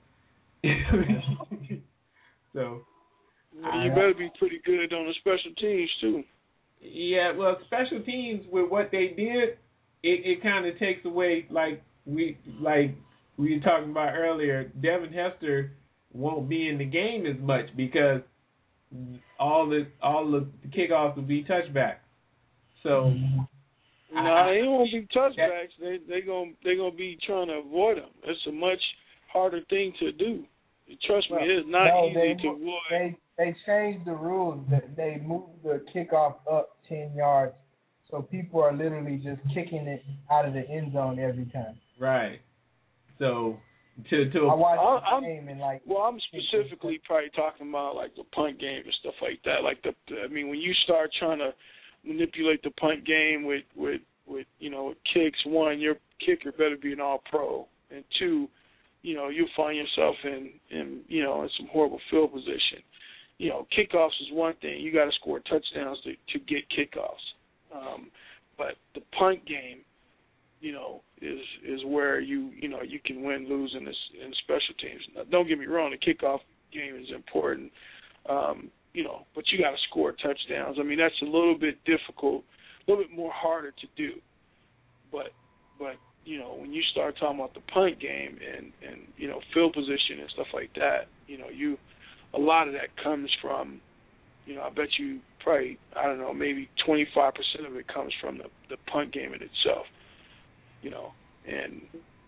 So well, you better be pretty good on the special teams too. Yeah, well, special teams with what they did, it, it kind of takes away like we like we were talking about earlier. Devin Hester won't be in the game as much because all the all the kickoffs will be touchbacks. So no, nah, they won't be touchbacks. They they gonna they gonna be trying to avoid them. It's a much harder thing to do. Trust me, it's not no, easy they, to avoid. They they changed the rules. They moved the kickoff up ten yards, so people are literally just kicking it out of the end zone every time. Right. So to to I watched I'm, the game and like. Well, I'm specifically probably talking about like the punt game and stuff like that. Like the, I mean, when you start trying to manipulate the punt game with with with you know with kicks, one, your kicker better be an all-pro, and two, you know, you'll find yourself in, in, you know, in some horrible field position. You know, kickoffs is one thing. You got to score touchdowns to, to get kickoffs. Um, but the punt game, you know, is is where you, you know, you can win, lose in, this, in special teams. Now, don't get me wrong, the kickoff game is important, um, you know, but you got to score touchdowns. I mean, that's a little bit difficult, a little bit more harder to do. But, but you know, when you start talking about the punt game and, and, you know, field position and stuff like that, you know, you a lot of that comes from, you know, I bet you probably, I don't know, maybe twenty-five percent of it comes from the, the punt game in itself, you know, and.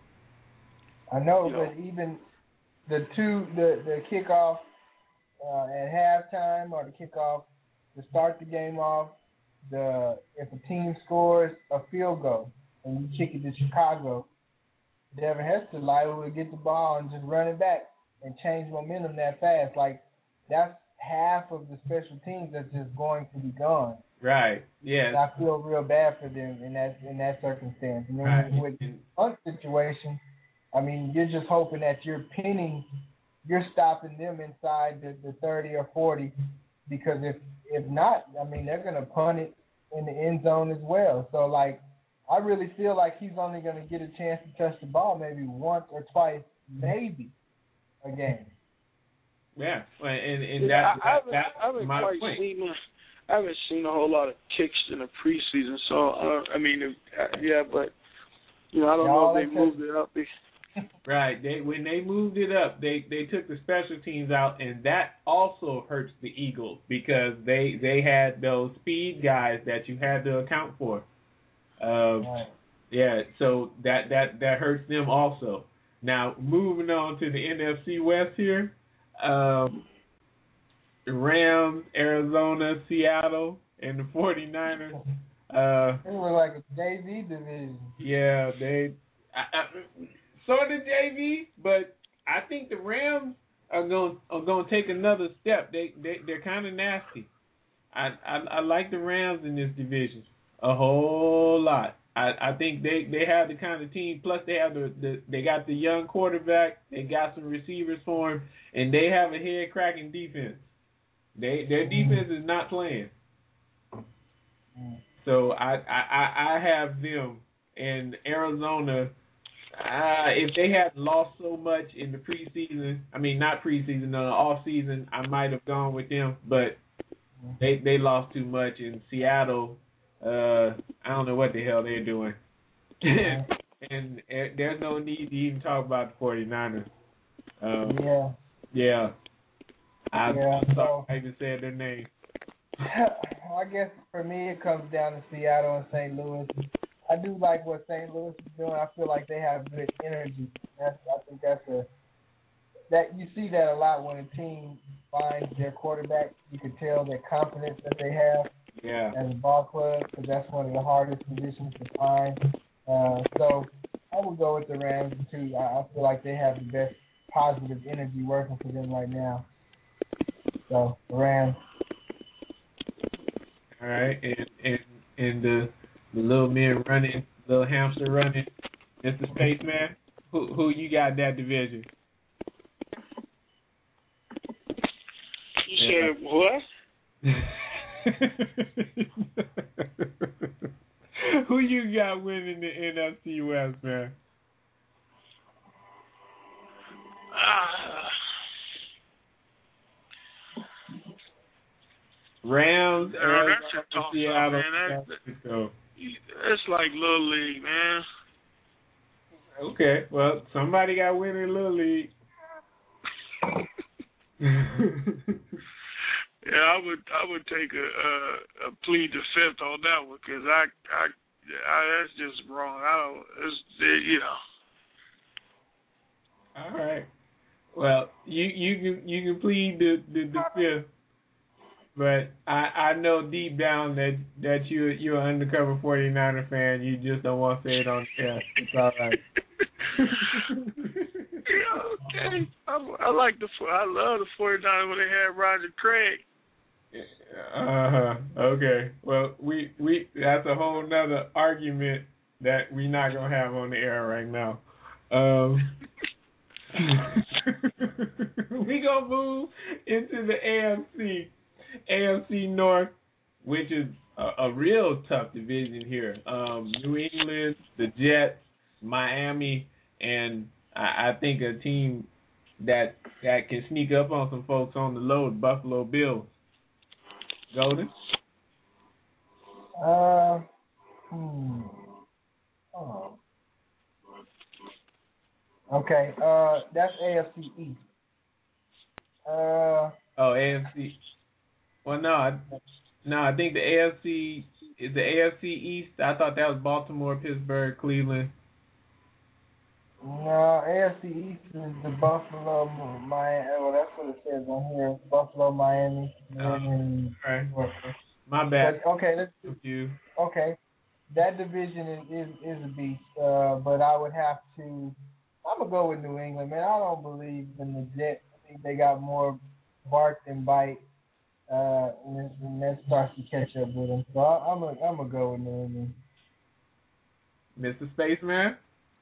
I know, you know, but even the two, the, the kickoff uh, at halftime or the kickoff to start the game off, the if a team scores a field goal, and you kick it to Chicago, Devin Hester liable to get the ball and just run it back and change momentum that fast. Like, that's half of the special teams that's just going to be gone. Right. Yeah. And I feel real bad for them in that in that circumstance. And then right. with the punt situation, I mean, you're just hoping that you're pinning, you're stopping them inside the, the thirty or forty, because if if not, I mean, they're going to punt it in the end zone as well. So, like, I really feel like he's only going to get a chance to touch the ball maybe once or twice, maybe, a game. Yeah, and and yeah, that, I, I haven't, that's I haven't my quite point. seen. I haven't seen a whole lot of kicks in the preseason, so uh, I mean, uh, yeah, but you know, I don't Y'all know if they moved it up. Right. They when they moved it up, they they took the special teams out, and that also hurts the Eagles because they they had those speed guys that you had to account for. Um, right. Yeah, so that, that, that hurts them also. Now, moving on to the N F C West here, um, the Rams, Arizona, Seattle, and the 49ers. Uh, it was like a J V division. Yeah, they I, I, sort of J V, but I think the Rams are going are going to take another step. They they they're kind of nasty. I, I I like the Rams in this division a whole lot. I, I think they, they have the kind of team. Plus, they have the, the they got the young quarterback. They got some receivers for him, and they have a head cracking defense. They their defense is not playing. So I I, I have them in Arizona. Uh, if they had lost so much in the preseason, I mean not preseason, no, off season, I might have gone with them. But they they lost too much in Seattle. Uh, I don't know what the hell they're doing. and, and, and there's no need to even talk about the 49ers. Um, yeah. Yeah. I, yeah, I'm sorry so, I even said their name. I guess for me it comes down to Seattle and Saint Louis. I do like what Saint Louis is doing. I feel like they have good energy. That's, I think that's a that you see that a lot when a team finds their quarterback. You can tell their confidence that they have. Yeah. As a ball club, because that's one of the hardest positions to find. Uh, so I would go with the Rams too. I, I feel like they have the best positive energy working for them right now. So the Rams. All right, and and and the the little men running, little hamster running, Mister Spaceman. Who who you got in that division? You said what? Who you got winning the N F C West, man? Uh, Rams, uh, Arizona, that's a toss Seattle, up, man. San That, Francisco. It's like Little League, man. Okay, well, somebody got winning Little League. Yeah, I would I would take a a, a plead the fifth on that one because I, I I that's just wrong. I don't it's you know. All right. Well, you you can you can plead the the, the fifth, but I I know deep down that that you you're an undercover forty-niner fan. You just don't want to say it on the air. It's all right. Yeah, okay. I, I like the I love the forty-niners when they had Roger Craig. Uh huh. Okay. Well, we we that's a whole nother argument that we're not gonna have on the air right now. Um, we gonna move into the A F C, A F C North, which is a, a real tough division here. Um, New England, the Jets, Miami, and I, I think a team that that can sneak up on some folks on the low, the Buffalo Bills. Golden? Uh, hmm. Oh. Okay, uh, that's A F C East. Uh. Oh, A F C. Well, no, I, no, I think the A F C is the A F C East. I thought that was Baltimore, Pittsburgh, Cleveland. No, A F C East is the Buffalo, Miami. Well, that's what it says on here. Buffalo, Miami, and uh, all right. My bad. But, okay, let's confused. Okay, that division is is, is a beast. Uh, but I would have to. I'm gonna go with New England, man. I don't believe in the Jets. I think they got more bark than bite. Uh, and, and that starts to catch up with them. So I, I'm gonna I'm gonna go with New England. Mister Spaceman.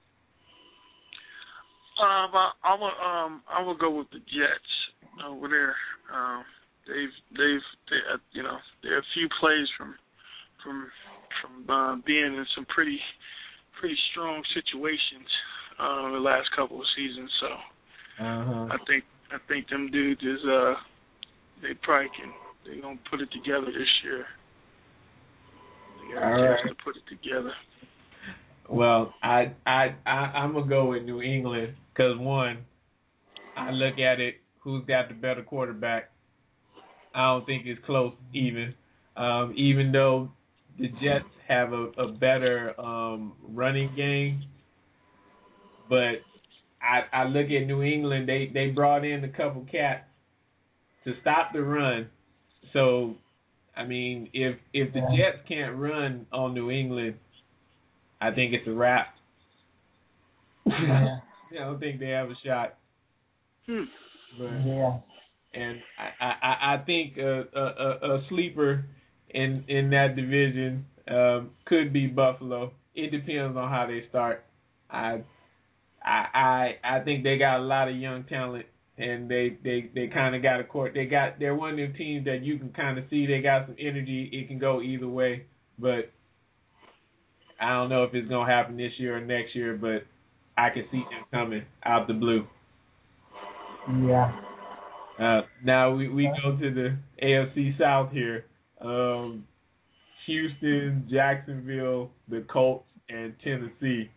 Um, I, I'm a, um, I will go with the Jets over there. Um, they've, they've, they, uh, you know, they're a few plays from, from, from uh, being in some pretty, pretty strong situations uh, the last couple of seasons. So, uh-huh. I think, I think them dudes is, uh, they probably can, they gonna put it together this year. They got a chance to put it together. Well, I I I I'm gonna go with New England because one, I look at it, who's got the better quarterback. I don't think it's close even. Um, even though the Jets have a, a better um, running game, but I I look at New England. They they brought in a couple cats to stop the run. So I mean, if if the Jets can't run on New England, I think it's a wrap. Yeah. I don't think they have a shot. Hmm. But, yeah. And I, I, I think a, a, a sleeper in in that division um, could be Buffalo. It depends on how they start. I I I, I think they got a lot of young talent, and they, they, they kind of got a court. They got they're one of them teams that you can kind of see they got some energy. It can go either way, but I don't know if it's gonna happen this year or next year. But I can see them coming out the blue. Yeah. Uh, now we, we go to the A F C South here. Um, Houston, Jacksonville, the Colts, and Tennessee.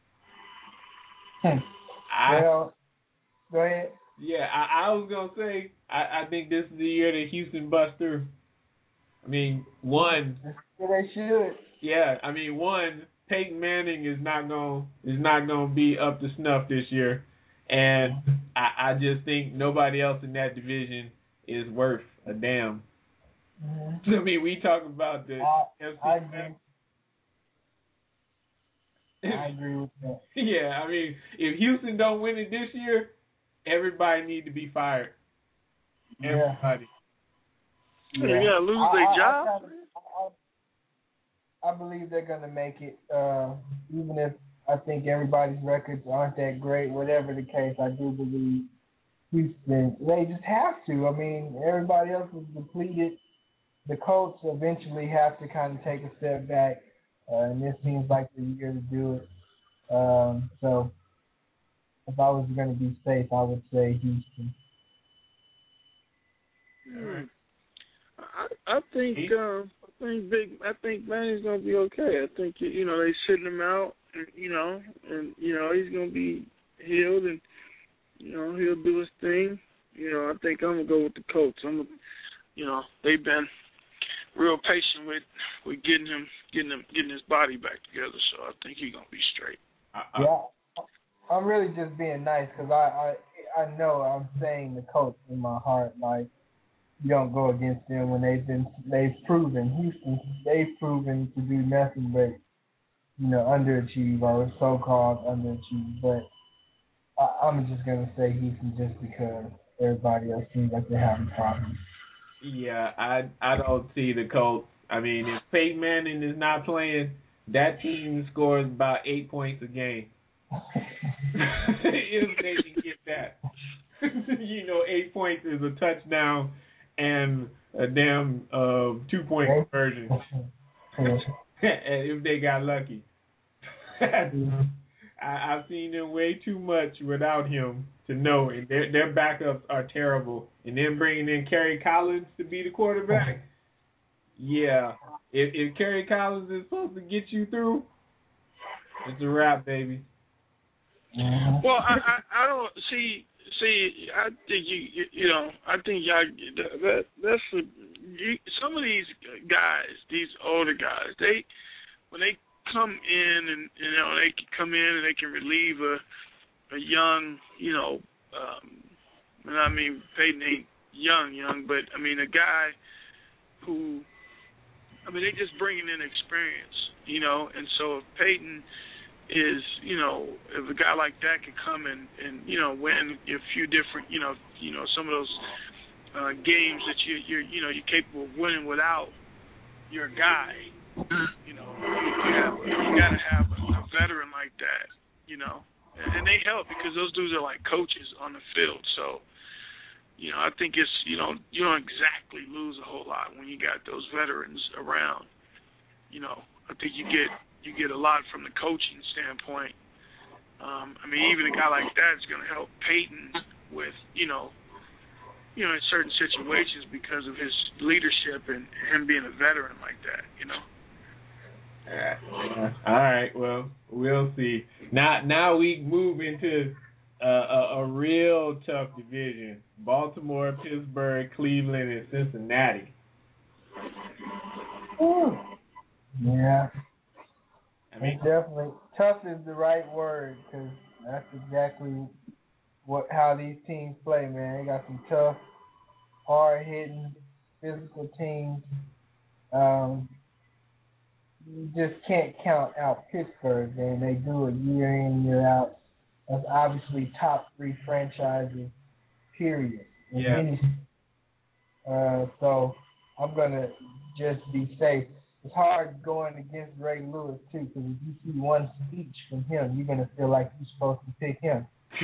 Hmm. I, well, go ahead. Yeah, I, I was gonna say I, I think this is the year that Houston busts through. I mean, one. Yeah, they should. Yeah, I mean, one. Peyton Manning is not gonna is not gonna be up to snuff this year. And I, I just think nobody else in that division is worth a damn. Mm-hmm. I mean, we talk about the I, F C I agree. I agree with that. Yeah, I mean, if Houston don't win it this year, everybody need to be fired. Everybody. Yeah, yeah. You gotta lose their job. I, I, I, I believe they're gonna make it, uh, even if I think everybody's records aren't that great. Whatever the case, I do believe Houston, they just have to. I mean, everybody else is depleted. The Colts eventually have to kind of take a step back, uh, and this seems like the year to do it. Um, so, if I was going to be safe, I would say Houston. Hmm. I I think uh, I think Big I think Manny's gonna be okay. I think you know they sitting him out, and, you know, and you know he's gonna be healed, and you know he'll do his thing. You know, I think I'm gonna go with the Colts. I'm, gonna, you know, they've been real patient with with getting him getting him getting his body back together. So I think he's gonna be straight. Uh, Yeah, I'm really just being nice because I, I I know I'm saying the Colts in my heart. Like, you don't go against them when they've been they've proven Houston they've proven to do nothing but, you know, underachieve or so-called underachieve. But I, I'm just gonna say Houston just because everybody else seems like they're having problems. Yeah, I I don't see the Colts. I mean, if Peyton Manning is not playing, that team scores about eight points a game. If they can get that. You know, eight points is a touchdown and a damn uh, two-point conversion. And if they got lucky. I, I've seen them way too much without him to know, and their their backups are terrible. And then bringing in Kerry Collins to be the quarterback, yeah. If if Kerry Collins is supposed to get you through, it's a wrap, baby. Well, I, I I don't see see. I think you you, you know I think y'all that that's a, you, some of these guys, these older guys, they when they come in and you know they can come in and they can relieve a a young you know um, and I mean Peyton ain't young young, but I mean a guy who I mean they just bringing in experience, you know, and so if Peyton is, you know, if a guy like that can come and, and you know, win a few different, you know, you know, some of those uh, games that you you're you know you're capable of winning without your guy, you know, you have you got to have a, a veteran like that, you know, and, and they help because those dudes are like coaches on the field. So, you know, I think it's you know you don't exactly lose a whole lot when you got those veterans around. You know, I think you get. You get a lot from the coaching standpoint. Um, I mean, even a guy like that is going to help Peyton with, you know, you know, in certain situations because of his leadership and him being a veteran like that, you know. Uh, all right, well, we'll see. Now, now we move into uh, a, a real tough division: Baltimore, Pittsburgh, Cleveland, and Cincinnati. Ooh. Yeah. I mean, definitely tough is the right word because that's exactly what how these teams play, man. They got some tough, hard-hitting, physical teams. Um, you just can't count out Pittsburgh, man. They do it year in, year out. That's obviously top three franchises, period. In yeah. Any, uh, so I'm gonna just be safe. It's hard going against Ray Lewis, too, because if you see one speech from him, you're going to feel like you're supposed to pick him.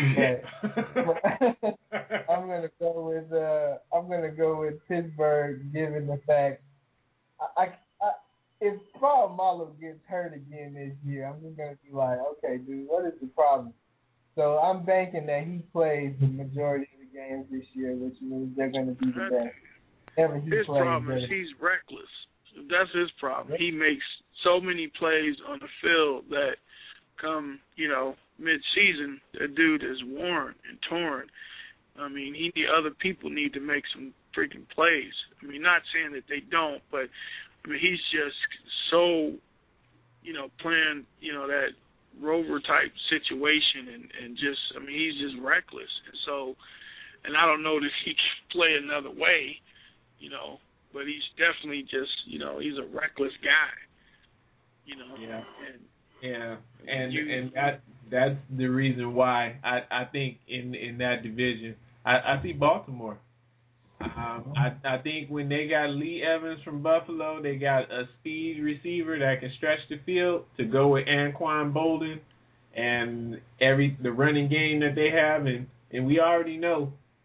But I'm going to go with uh, I'm going to go with Pittsburgh, given the fact I, I, I if Paul Malo gets hurt again this year, I'm just going to be like, okay, dude, what is the problem? So I'm banking that he plays the majority of the games this year, which means they're going to be the best. Ever he His plays, problem is he's reckless. That's his problem. He makes so many plays on the field that come, you know, mid-season, the dude is worn and torn. I mean, he need, other people need to make some freaking plays. I mean, not saying that they don't, but, I mean, he's just so, you know, playing, you know, that rover-type situation and, and just, I mean, he's just reckless. And so, and I don't know that he can play another way, you know, but he's definitely just, you know, he's a reckless guy, you know. Yeah. And, yeah, and you, and that that's the reason why I, I think in in that division I, I see Baltimore. Um, I I think when they got Lee Evans from Buffalo, they got a speed receiver that can stretch the field to go with Anquan Bolden and every the running game that they have, and, and we already know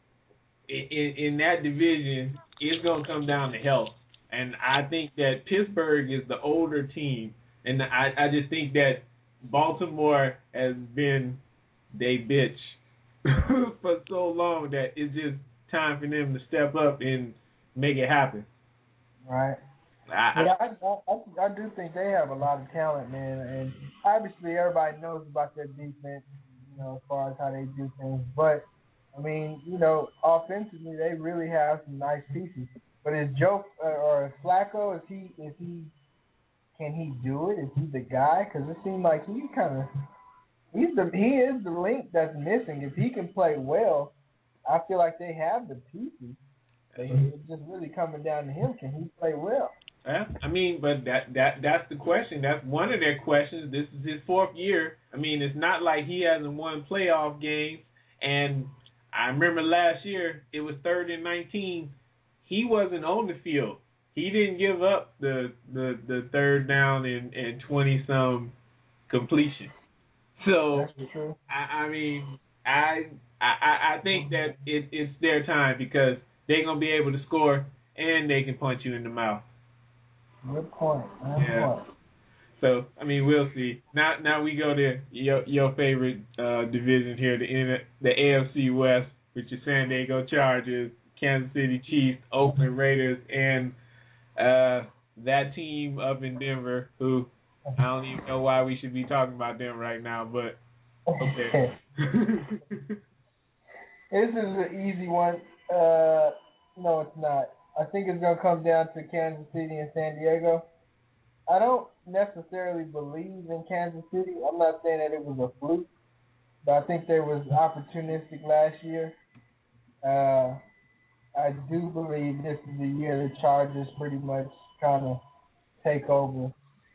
in, in that division, it's going to come down to health. And I think that Pittsburgh is the older team. And I, I just think that Baltimore has been they bitch for so long that it's just time for them to step up and make it happen. Right. I, yeah, I, I, I do think they have a lot of talent, man. And obviously everybody knows about their defense, you know, as far as how they do things. But, I mean, you know, offensively they really have some nice pieces. But is Joe uh, or Flacco, is he, is he, can he do it? Is he the guy? Because it seems like he kind of, he's the, he is the link that's missing. If he can play well, I feel like they have the pieces. It's just really coming down to him. Can he play well? Yeah, I mean, but that that that's the question. That's one of their questions. This is his fourth year. I mean, it's not like he hasn't won playoff games. And I remember last year, it was third and nineteen. He wasn't on the field. He didn't give up the the, the third down and, and twenty-some completion. So, I, I mean, I, I I think that it, it's their time because they're going to be able to score and they can punch you in the mouth. Good point. Good yeah. point. So, I mean, we'll see. Now now we go to your your favorite uh, division here, the the A F C West, which is San Diego Chargers, Kansas City Chiefs, Oakland Raiders, and uh, that team up in Denver, who I don't even know why we should be talking about them right now, but okay. This is an easy one. Uh, no, it's not. I think it's going to come down to Kansas City and San Diego. I don't necessarily believe in Kansas City. I'm not saying that it was a fluke, but I think they was opportunistic last year. Uh, I do believe this is the year the Chargers pretty much kind of take over.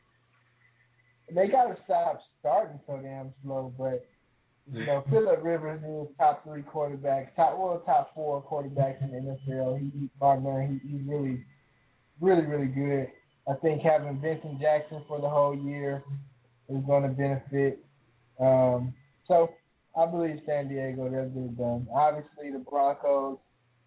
They got to stop starting so damn slow, but you know, Phillip Rivers is top three quarterbacks, top well, top four quarterbacks in the N F L. He, he partner, he, he's really, really, really good. I think having Vincent Jackson for the whole year is going to benefit. Um, so I believe San Diego, they'll get it done. Obviously, the Broncos,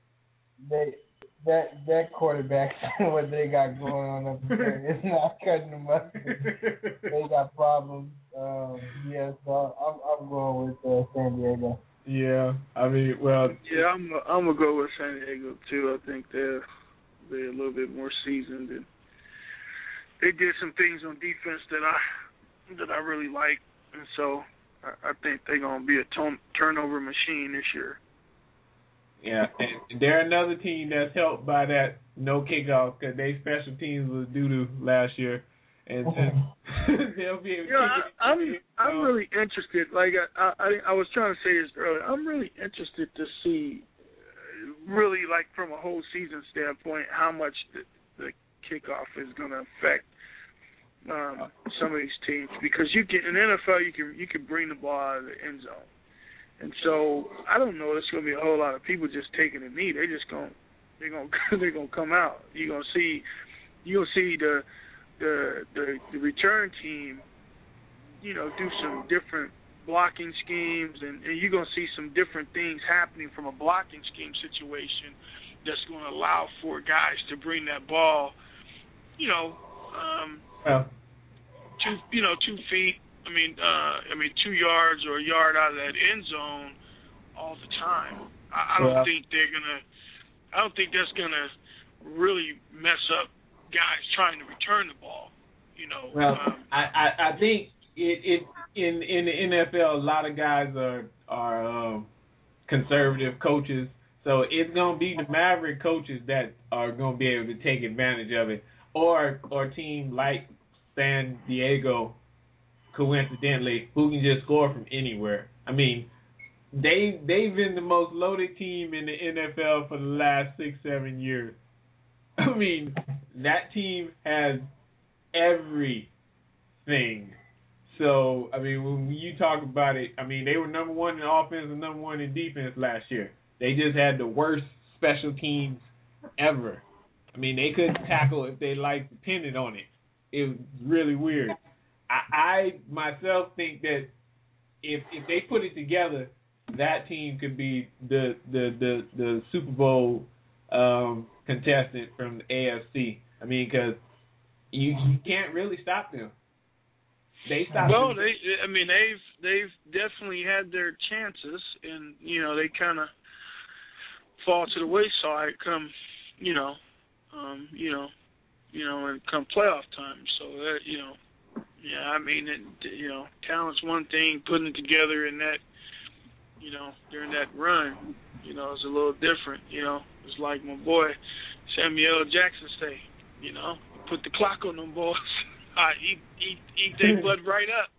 they that that quarterback, what they got going on up there is not cutting them up. They got problems. Um, yeah, so I'm I'm going with uh, San Diego. Yeah, I mean, well, yeah, I'm I'm gonna go with San Diego too. I think they're they're a little bit more seasoned and they did some things on defense that I that I really like, and so I, I think they're gonna be a ton, turnover machine this year. Yeah, and they're another team that's helped by that no kickoff because they special teams was doo-doo last year, and they'll be able to. You know, I, I'm I'm really interested. Like I, I I was trying to say this earlier. I'm really interested to see, really like from a whole season standpoint, how much the, the kickoff is going to affect um, some of these teams because you can in the N F L you can you can bring the ball out of the end zone. And so I don't know. There's going to be a whole lot of people just taking a knee. They just going they're going they're going to come out. You're going to see you're going to see the, the the the return team, you know, do some different blocking schemes, and, and you're going to see some different things happening from a blocking scheme situation that's going to allow for guys to bring that ball, you know, um, yeah. two you know two feet. I mean, uh, I mean, two yards or a yard out of that end zone all the time. I, I don't yeah. think they're gonna. I don't think that's gonna really mess up guys trying to return the ball. You know. Well, um, I, I, I think it, it in in the N F L a lot of guys are are um, conservative coaches, so it's gonna be the Maverick coaches that are gonna be able to take advantage of it, or or team like San Diego. Coincidentally, who can just score from anywhere. I mean, they, they've been the most loaded team in the N F L for the last six, seven years. I mean, that team has everything. So, I mean, when you talk about it, I mean, they were number one in offense and number one in defense last year. They just had the worst special teams ever. I mean, they couldn't tackle if they life depended on it. It was really weird. I, I myself think that if if they put it together, that team could be the the the, the Super Bowl um, contestant from the A F C. I mean, because you, you can't really stop them. They stopped. Well, them. they. I mean, they've they've definitely had their chances, and you know they kind of fall to the wayside come, you know, um, you know, you know, and come playoff time. So that you know, yeah, I mean, it, you know, talent's one thing, putting it together in that, you know, during that run, you know, it's a little different. You know, it's like my boy Samuel Jackson say, you know, put the clock on them boys. I eat eat eat their blood right up.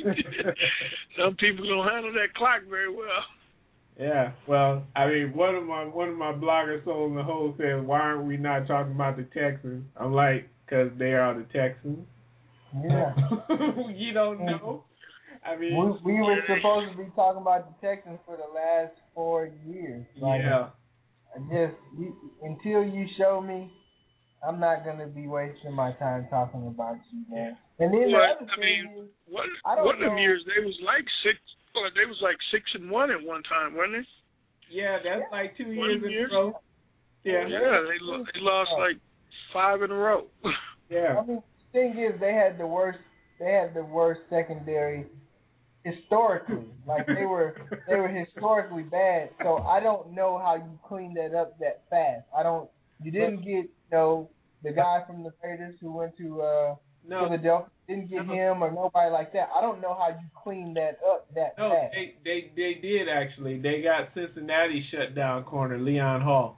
Some people don't handle that clock very well. Yeah, well, I mean, one of my one of my bloggers Soul in the Hole said, "Why aren't we not talking about the Texans?" I'm like, "Cause they are the Texans." Yeah. You don't know. I mean, we, we were supposed to be talking about the Texans for the last four years. Like, yeah. I just you, until you show me, I'm not gonna be wasting my time talking about you, man. And then well, the other I thing mean, is, one, I don't one of them know. years they was like six. Well, they was like six and one at one time, wasn't it? Yeah, that's yeah. like two one years in years. a row. Yeah, yeah, they lo- they lost like five in a row. Yeah. I mean, the thing is, they had the worst. They had the worst secondary historically. Like they were, they were historically bad. So I don't know how you clean that up that fast. I don't. You didn't get, you know, the guy from the Raiders who went to uh, no. Philadelphia. Didn't get no. him or nobody like that. I don't know how you clean that up that no, fast. they, they they did actually. They got Cincinnati shut down corner Leon Hall.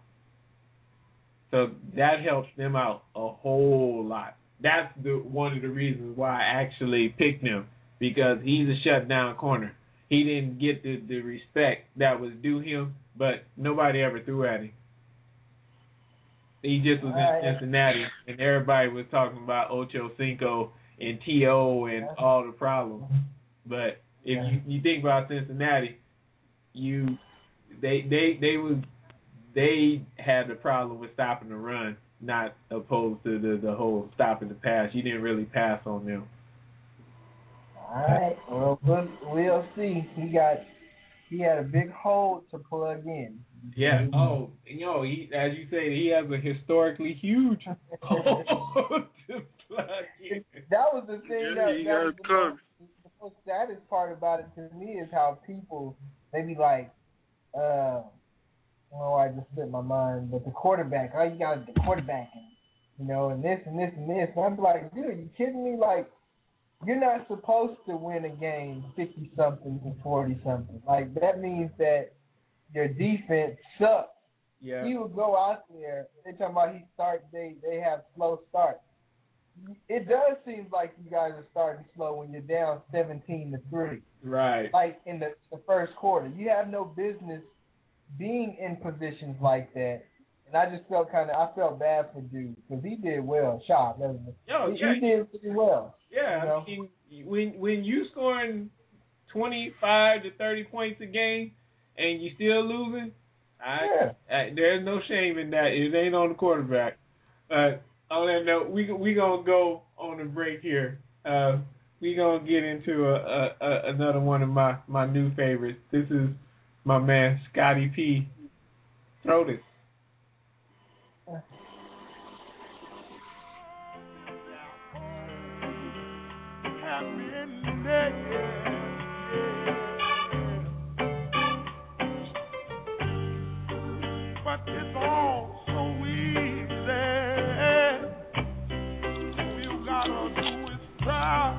So that helps them out a whole lot. That's the one of the reasons why I actually picked him, because he's a shutdown corner. He didn't get the, the respect that was due him, but nobody ever threw at him. He just was right. in Cincinnati, and everybody was talking about Ocho Cinco and T O and all the problems. But if yeah. you, you think about Cincinnati, you they they they was they had the problem with stopping the run, not opposed to the, the whole stopping the pass. You didn't really pass on them. All right. Well, we'll, we'll see. He got he had a big hole to plug in. Yeah. Oh, you know, he, as you say, he has a historically huge hole to plug in. That was the thing yeah, that, that was the come. most, the most saddest part about it to me is how people, they be like, uh, oh, I just slipped my mind, but the quarterback, oh, you got the quarterback, and, you know, and this and this and this. And I'm like, dude, you kidding me? Like, you're not supposed to win a game fifty-something to forty-something. Like, that means that your defense sucks. Yeah. He would go out there, they talking about he start, they, they have slow starts. It does seem like you guys are starting slow when you're down seventeen to three. Right. Like in the, the first quarter. You have no business being in positions like that. And I just felt kind of, I felt bad for Dude because he did well. Shot. Yo, he, yeah. he did pretty well. Yeah. You know? I mean, when when you scoring twenty-five to thirty points a game and you still losing, I, yeah. I, there's no shame in that. It ain't on the quarterback. Uh, on that note, we we gonna go on a break here. Uh, we gonna get into a, a, a another one of my, my new favorites. This is my man Scotty P. Throw this. But it's all so easy. All you gotta do is try.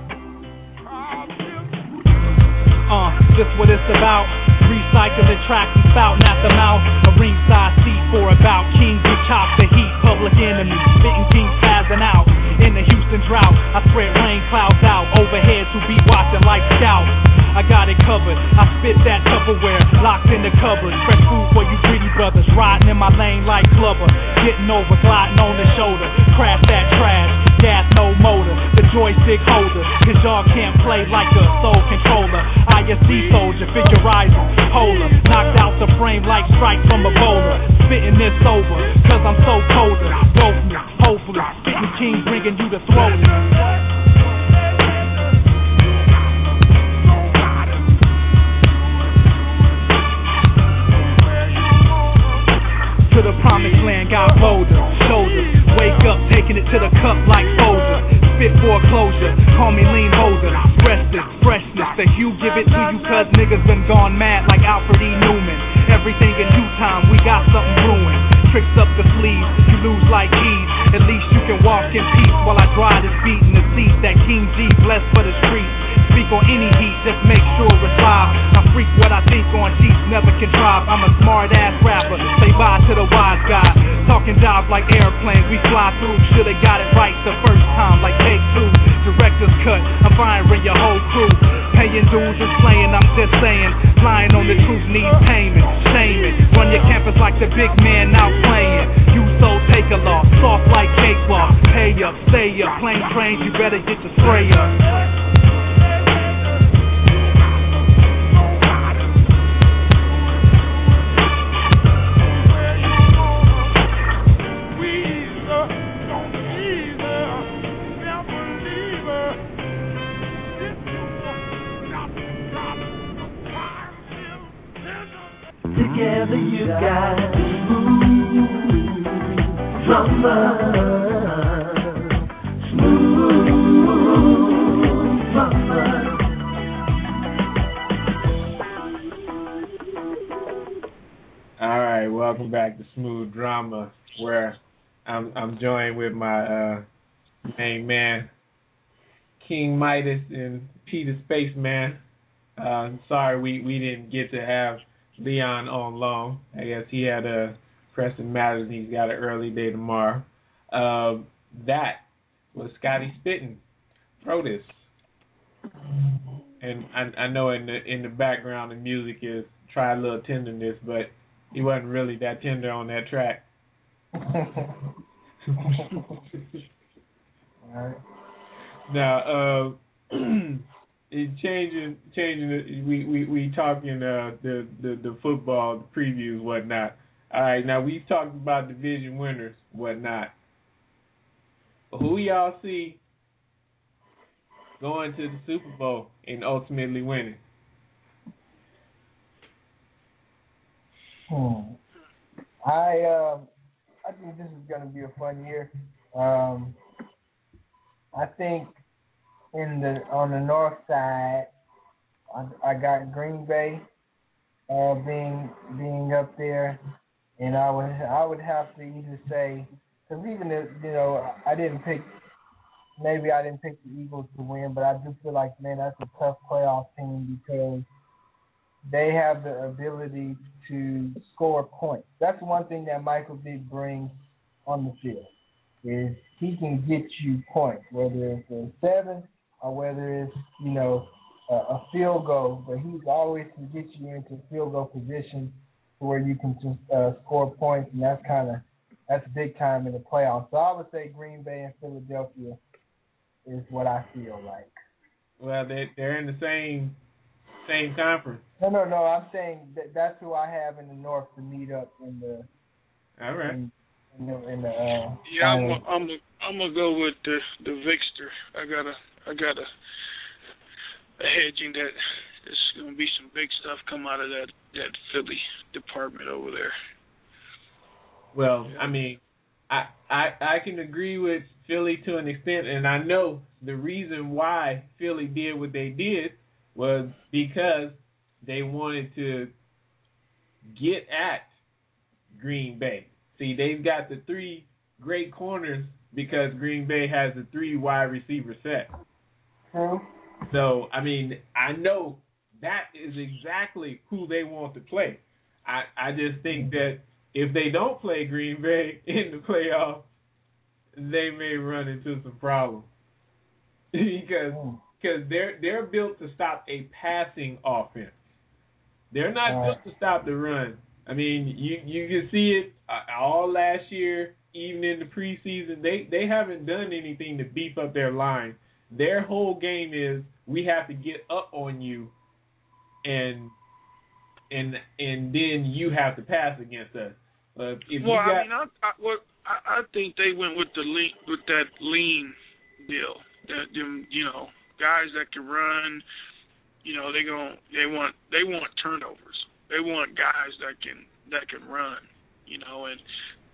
Uh, this what it's about. Recycling tracks and spouting at the mouth. A ringside seat for about kings who chop the heat. Public enemy, spitting kings passing out. In the Houston drought, I spread rain clouds out. Overhead to be watching like scouts. I got it covered. I spit that Tupperware, locked in the cupboard. Fresh food for you greedy brothers, riding in my lane like Clubber. Getting over, gliding on the shoulder. Crash that trash, gas no motor. The joystick holder, cause y'all can't play like a soul controller. I S D soldier, figurizing, polar. Knocked out the frame like strike from a bowler. Spitting this over, cause I'm so colder. Wokeness, hopefully, spitting king bringing you the throat. I got boulders, shoulders. Wake up, taking it to the cup like Folgers. Spit foreclosure, call me lean holder. Restless, freshness, the hue give it to you cause niggas been gone mad like Alfred E. Newman. Everything in due time, we got something brewing. Tricks up the sleeves, you lose like keys. At least you can walk in peace while I dry this beat in the seat that King G blessed for the streets. Speak on any heat, just make sure it's live. I freak what I think on sheets, never contrive. I'm a smart ass rapper, say bye to the wise guy. Talking jobs like airplanes, we fly through. Shoulda got it right the first time, like take two. Director's cut, I'm firing your whole crew. Paying dues and slaying, I'm just saying. Lying on the truth needs payment, shaming. Run your campus like the big man out playing. You so take a loss, soft like cakewalk. Pay up, stay up, plane trains, you better get your spray up. Together you got smooth drummer, smooth drummer. All right, welcome back to Smooth Drama, where I'm I'm joined with my uh, main man, King Midas and Peter Spaceman. Uh, sorry we, we didn't get to have Leon on long. I guess he had a pressing matters and he's got an early day tomorrow. Uh, that was Scotty Spittin, Protus. And I, I know in the in the background the music is Try a Little Tenderness, but he wasn't really that tender on that track. Now, uh, it changing, changing. The, we we we talking uh, the, the the football the previews, whatnot. All right, now we've talked about division winners, whatnot. Who y'all see going to the Super Bowl and ultimately winning? Hmm. I um I think this is going to be a fun year. Um, I think in the on the north side, I, I got Green Bay uh, being being up there, and I would I would have to either say, because even if, you know, I didn't pick, maybe I didn't pick the Eagles to win, but I do feel like, man, that's a tough playoff team because they have the ability to score points. That's one thing that Michael Vick brings on the field, is he can get you points, whether it's a seven or whether it's, you know, a, a field goal, but he's always can get you into field goal position where you can just uh, score points, and that's kind of, that's big time in the playoffs. So I would say Green Bay and Philadelphia is what I feel like. Well, they they're in the same same conference. No, no, no. I'm saying that that's who I have in the North to meet up in the. All right. In, in the, in the uh, yeah, I'm a, I'm a, I'm gonna go with the the Vicster. I got a I got a, a hedging that there's gonna be some big stuff come out of that that Philly department over there. Well, I mean, I, I I can agree with Philly to an extent, and I know the reason why Philly did what they did was because they wanted to get at Green Bay. See, they've got the three great corners because Green Bay has the three wide receiver set. True. So, I mean, I know that is exactly who they want to play. I, I just think that if they don't play Green Bay in the playoffs, they may run into some problems because because they're they're built to stop a passing offense. They're not uh, built to stop the run. I mean, you you can see it uh, all last year, even in the preseason. They they haven't done anything to beef up their line. Their whole game is we have to get up on you, and and and then you have to pass against us. Uh, if well, you got, I mean, I I, well, I I think they went with the lean with that lean deal. That them, you know, guys that can run. You know, they gon' they want they want turnovers. They want guys that can that can run. You know, and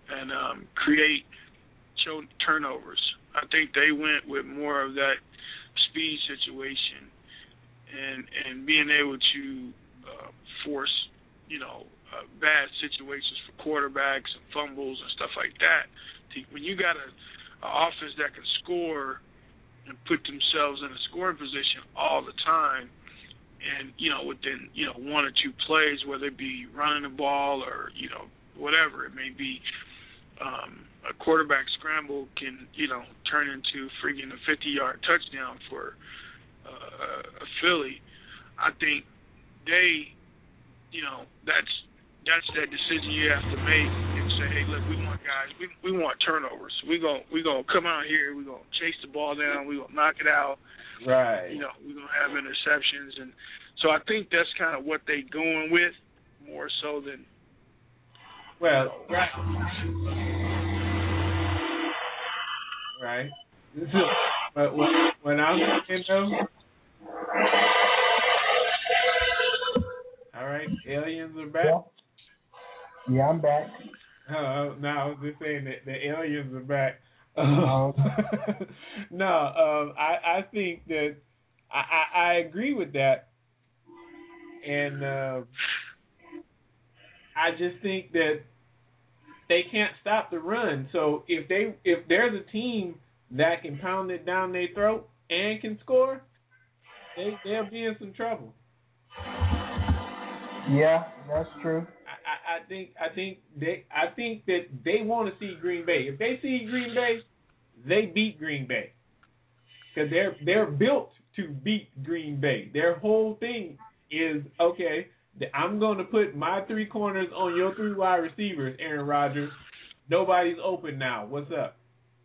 and um, create turnovers. I think they went with more of that speed situation and and being able to uh, force, you know, uh, bad situations for quarterbacks and fumbles and stuff like that. When you got a, a offense that can score and put themselves in a scoring position all the time, and, you know, within, you know, one or two plays, whether it be running the ball or, you know, whatever it may be, um, a quarterback scramble can, you know, turn into freaking a fifty-yard touchdown for uh, a Philly. I think they, you know, that's that's that decision you have to make and say, hey, look, we want guys, we we want turnovers. We're going we gonna come out here, we're going to chase the ball down, we're going to knock it out. Right. You know, we're going to have interceptions. And so I think that's kind of what they going with more so than. Well, right. Right. But when, when I'm looking though, all right, aliens are back. Yeah, yeah I'm back. Uh, no, I was just saying that the aliens are back. Um, no, um, I, I think that I, I, I agree with that, and uh, I just think that they can't stop the run. So if they if there's a team that can pound it down their throat and can score, they they'll be in some trouble. Yeah, that's true. I, I think I think they I think that they want to see Green Bay. If they see Green Bay, they beat Green Bay because they're they're built to beat Green Bay. Their whole thing is okay. I'm going to put my three corners on your three wide receivers, Aaron Rodgers. Nobody's open now. What's up?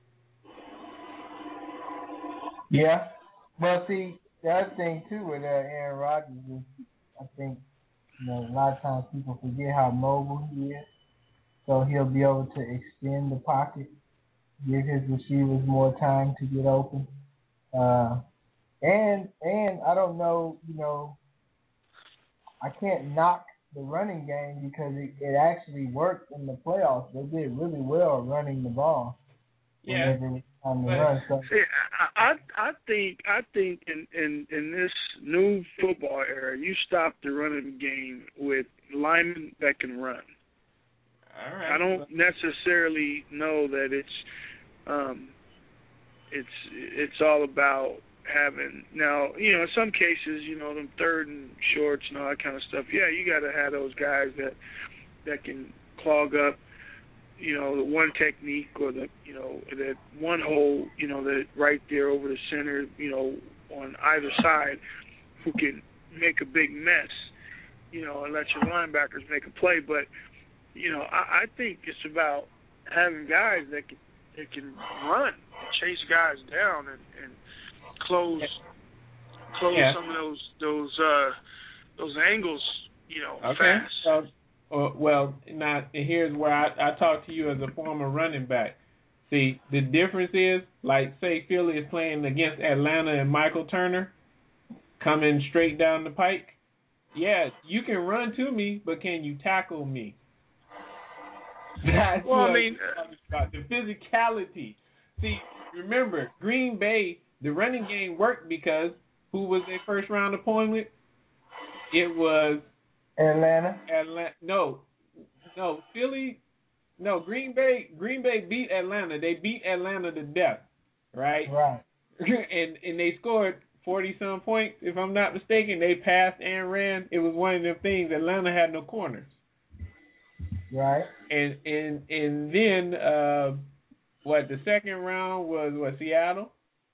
Yeah. Well, see, the other thing, too, with uh, Aaron Rodgers is I think, you know, a lot of times people forget how mobile he is. So he'll be able to extend the pocket, give his receivers more time to get open. Uh, and, and I don't know, you know, I can't knock the running game because it, it actually worked in the playoffs. They did really well running the ball. Yeah. Time to run, so. See, I, I I think I think in, in, in this new football era, you stop the running game with linemen that can run. All right. I don't necessarily know that it's um it's it's all about having now, you know, in some cases, you know, them third and shorts and all that kind of stuff. Yeah, you got to have those guys that that can clog up, you know, the one technique or the, you know, that one hole, you know, that right there over the center, you know, on either side, who can make a big mess, you know, and let your linebackers make a play. But, you know, I, I think it's about having guys that can that can run, chase guys down, and, and close close yeah. some of those those uh, those angles, you know, okay. fast. So, uh, well, now here's where I, I talk to you as a former running back. See, the difference is, like, say Philly is playing against Atlanta and Michael Turner coming straight down the pike. Yes, you can run to me, but can you tackle me? That's well, what I mean, I'm about. The physicality. See, remember, Green Bay, the running game worked because who was their first round opponent? It was Atlanta. Atlanta. No, no, Philly. No, Green Bay. Green Bay beat Atlanta. They beat Atlanta to death, right? Right. and and they scored forty some points, if I'm not mistaken. They passed and ran. It was one of them things. Atlanta had no corners. Right. And and and then uh, what? The second round was what? Seattle.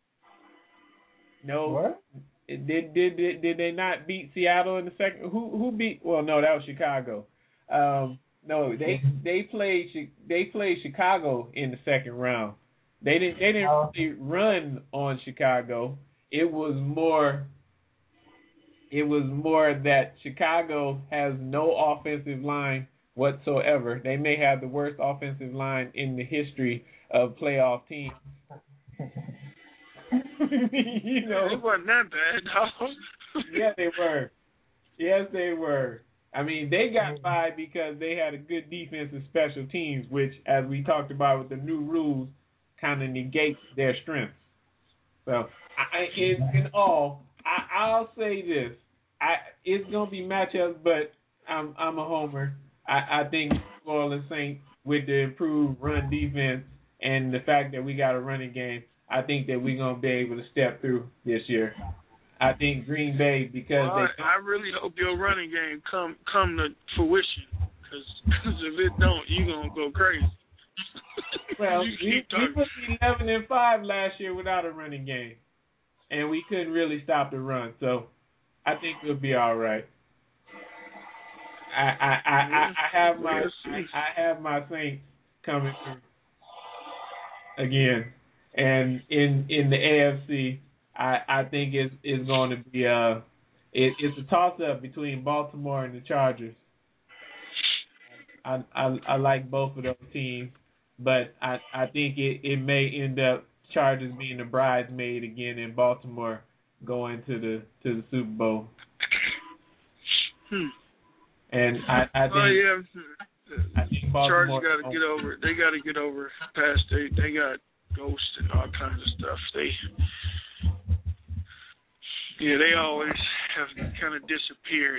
No. What? Did did did did they not beat Seattle in the second? Who who beat? Well, no, that was Chicago. Um, no, they they played they played Chicago in the second round. They didn't they didn't Oh. really run on Chicago. It was more. It was more that Chicago has no offensive line whatsoever. They may have the worst offensive line in the history of playoff teams. you know, it wasn't that bad, dog. yeah, they were. Yes, they were. I mean, they got five because they had a good defense and special teams, which, as we talked about with the new rules, kind of negates their strengths. So, I, in, in all, I, I'll say this: I, it's gonna be matchups, but I'm I'm a homer. I, I think New Orleans Saints, with the improved run defense and the fact that we got a running game, I think that we're gonna be able to step through this year. I think Green Bay, because well, they I, I really hope your running game come come to fruition, because if it don't, you're gonna go crazy. Well, we, we put eleven and five last year without a running game, and we couldn't really stop the run. So I think we'll be all right. I I I, I, I have my I, I have my Saints coming through again, and in in the A F C, I I think it's it's going to be a it, it's a toss up between Baltimore and the Chargers. I I, I like both of those teams. But I, I think it, it may end up Chargers being the bridesmaid again in Baltimore going to the to the Super Bowl. Hmm. And I, I think oh yeah, I think Baltimore Chargers got to get over. They got to get over past they they got ghosts and all kinds of stuff. They yeah they always have kind of disappeared.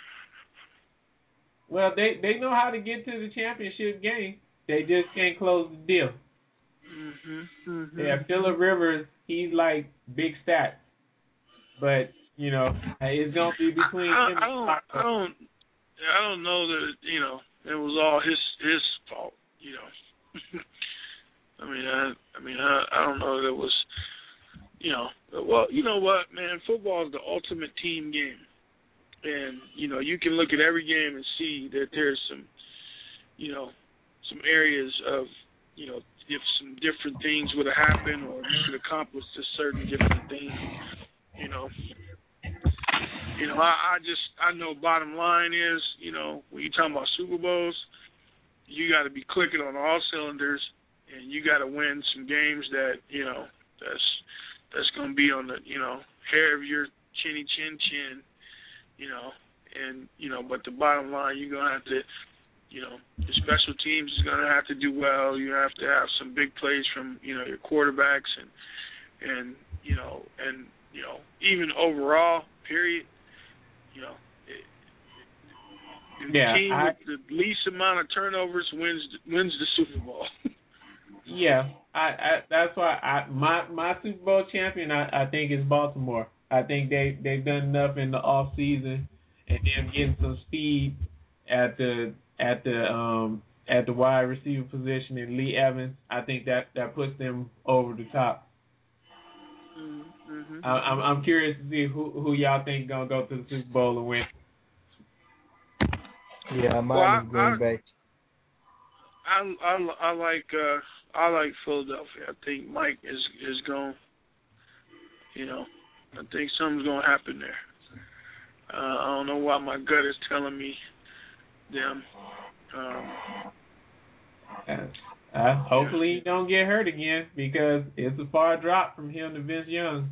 Well, they they know how to get to the championship game. They just can't close the deal. Mm-hmm, mm-hmm. Yeah, Phillip Rivers, he's like big stats, but you know it's gonna be between I, him. I, I don't, I don't, I don't know that you know it was all his his fault. You know, I mean, I, I mean, I, I don't know that it was, you know, well, you know what, man, football is the ultimate team game, and you know you can look at every game and see that there's some, you know. some areas of, you know, if some different things would have happened or you could accomplish a certain different thing, you know. You know, I, I just, I know bottom line is, you know, when you're talking about Super Bowls, you got to be clicking on all cylinders and you got to win some games that, you know, that's that's going to be on the, you know, hair of your chinny chin chin, you know, and, you know, but the bottom line, you're going to have to, you know, your special teams is going to have to do well. You have to have some big plays from, you know, your quarterbacks and, and you know, and, you know, even overall, period, you know, it, it, the yeah, team I, with the least amount of turnovers wins wins the Super Bowl. yeah, I, I that's why I my my Super Bowl champion I, I think is Baltimore. I think they they've done enough in the off season and them getting some speed at the at the um at the wide receiver position in Lee Evans. I think that, that puts them over the top. Mm-hmm. I, I'm I'm curious to see who who y'all think gonna go to the Super Bowl and win. Yeah, mine well, is Green I, Bay. I, I, I like uh, I like Philadelphia. I think Mike is is going. You know, I think something's gonna happen there. Uh, I don't know why my gut is telling me them. Um, uh, hopefully he don't get hurt again because it's a far drop from him to Vince Young.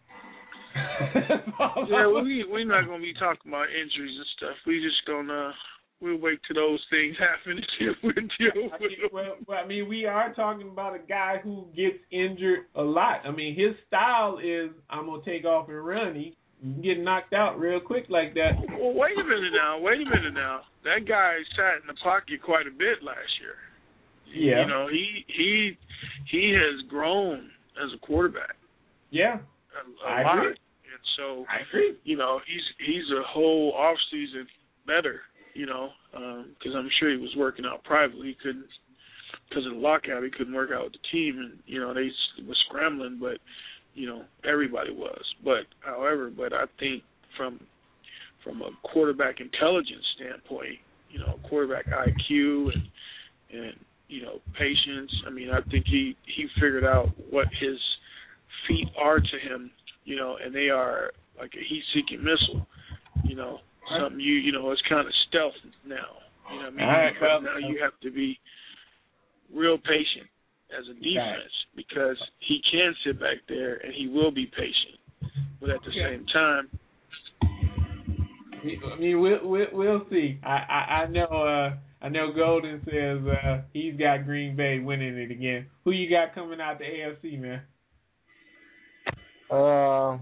yeah, we we're not gonna be talking about injuries and stuff. We just gonna we'll wait till those things happen and we'll deal with them. Well, well, I mean, we are talking about a guy who gets injured a lot. I mean, his style is I'm gonna take off and run. He You can get knocked out real quick like that. Well, wait a minute now. Wait a minute now. That guy sat in the pocket quite a bit last year. Yeah. You know, he he he has grown as a quarterback. Yeah. A, a I lot. agree. And so, I agree. You know, he's he's a whole off season better. You know, because um, I'm sure he was working out privately. He couldn't because of the lockout. He couldn't work out with the team, and you know they was scrambling, but. You know, everybody was. But, however, but I think from from a quarterback intelligence standpoint, you know, quarterback I Q and, and you know, patience, I mean, I think he, he figured out what his feet are to him, you know, and they are like a heat-seeking missile, you know, something you, you know, it's kind of stealth now, you know what I mean? Right, because well, now you have to be real patient as a defense because he can sit back there and he will be patient. But at the yeah. same time, I mean, we'll we'll, we'll see. I, I I know uh I know Golden says uh he's got Green Bay winning it again. Who you got coming out the A F C, man? Um,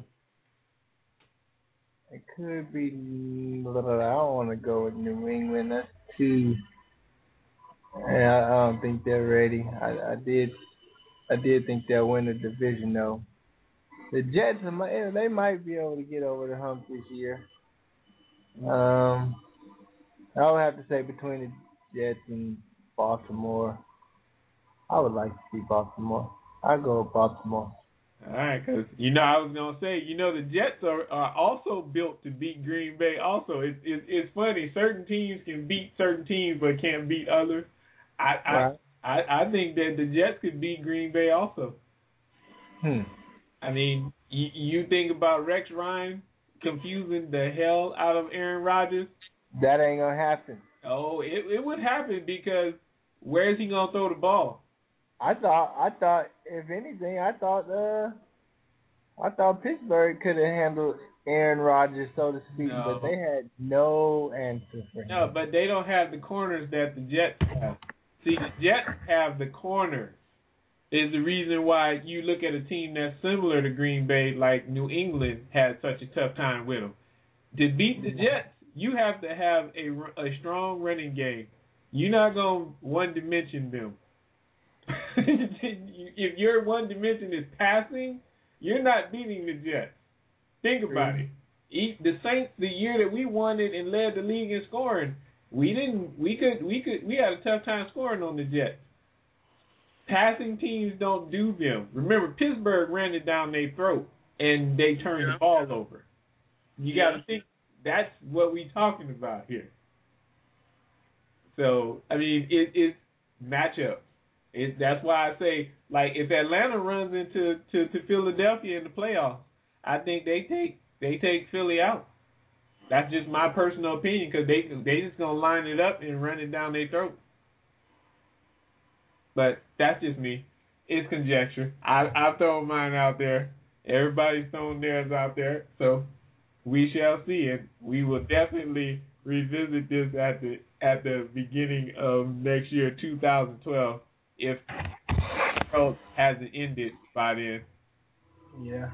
it could be. I don't want to go with New England. That's too. Yeah, I don't think they're ready. I, I did. I did think they'll win the division though. The Jets, they might be able to get over the hump this year. Um, I would have to say between the Jets and Baltimore, I would like to see Baltimore. I'd go with Baltimore. All right, because, you know, I was going to say, you know, the Jets are, are also built to beat Green Bay also. It, it, it's funny. Certain teams can beat certain teams but can't beat others. I, right. I, I I think that the Jets could beat Green Bay also. Hmm. I mean, you, you think about Rex Ryan confusing the hell out of Aaron Rodgers. That ain't going to happen. Oh, it, it would happen because where is he going to throw the ball? I thought, I thought, if anything, I thought, uh, I thought Pittsburgh could have handled Aaron Rodgers, so to speak, no. but they had no answer for him. No, but they don't have the corners that the Jets have. See, the Jets have the corners. Is the reason why you look at a team that's similar to Green Bay, like New England had such a tough time with them. To beat the Jets, you have to have a, a strong running game. You're not going to one-dimension them. If your one dimension is passing, you're not beating the Jets. Think about mm-hmm. it. The Saints, the year that we won it and led the league in scoring, we didn't. We could. We could. We had a tough time scoring on the Jets. Passing teams don't do them. Remember, Pittsburgh ran it down their throat and they turned yeah. the ball over. You yeah. got to think that's what we talking about here. So I mean, it, it's matchup. It, that's why I say, like, if Atlanta runs into to, to Philadelphia in the playoffs, I think they take they take Philly out. That's just my personal opinion because they they just gonna line it up and run it down their throat. But that's just me. It's conjecture. I I've thrown mine out there. Everybody's thrown theirs out there. So we shall see it. We will definitely revisit this at the at the beginning of next year, two thousand twelve. If the world hasn't ended by then. Yeah.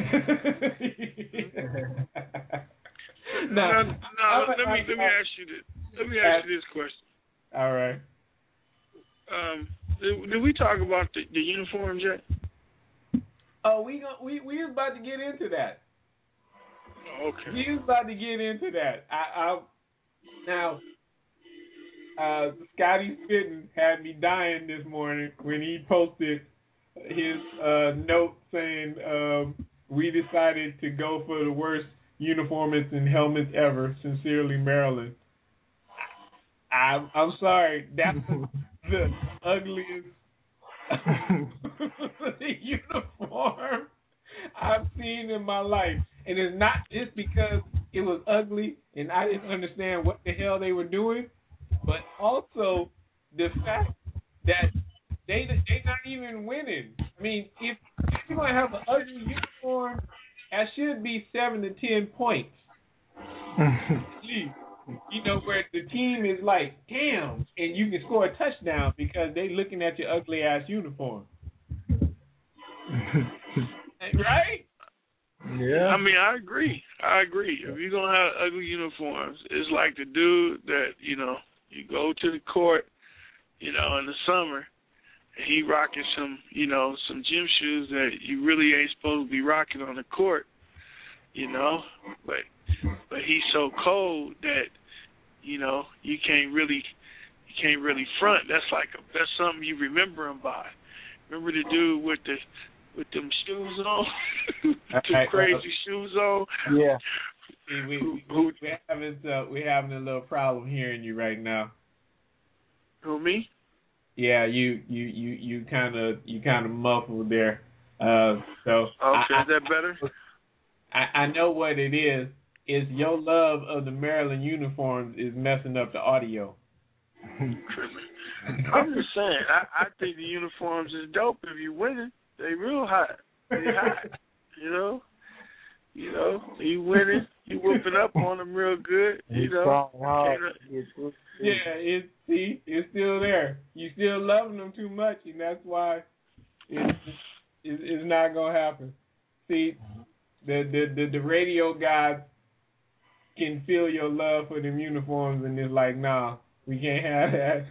no, no, no, let me let me ask you this. Let me ask you this question. All right. Um, did, did we talk about the, the uniforms yet? Oh, we gonna, we we was about to get into that. Oh, okay. We was about to get into that. I, I now. Uh, Scotty Spittin had me dying this morning when he posted his uh, note saying um, we decided to go for the worst uniforms and helmets ever. Sincerely, Maryland. I, I'm sorry. That was the ugliest uniform I've seen in my life. And it's not just because it was ugly and I didn't understand what the hell they were doing. But also the fact that they they not even winning. I mean, if, if you're gonna have an ugly uniform, that should be seven to ten points. You know, where the team is like, damn, and you can score a touchdown because they looking at your ugly ass uniform. Right? Yeah. I mean, I agree. I agree. If you're gonna have ugly uniforms, it's like the dude that, you know, you go to the court, you know, in the summer, and he rocking some, you know, some gym shoes that you really ain't supposed to be rocking on the court, you know. But but he's so cold that, you know, you can't really you can't really front. That's like a, that's something you remember him by. Remember the dude with the with them shoes on, two crazy shoes on. Yeah. See, we, we, we, we having uh, we're having a little problem hearing you right now. Who, me? Yeah, you you you you kind of you kind of muffled there. Uh, so okay, I, is that better? I, I know what it is. Is your love of the Maryland uniforms is messing up the audio. I'm just saying. I, I think the uniforms is dope if you winning. They real hot. They hot. You know. You know, you winning, you whooping up on them real good. You He's know. trying hard. Can't- Yeah, it's see, it's still there. You still loving them too much, and that's why it's it's, it's not gonna happen. See, the, the the the radio guys can feel your love for them uniforms, and it's like, nah, we can't have that.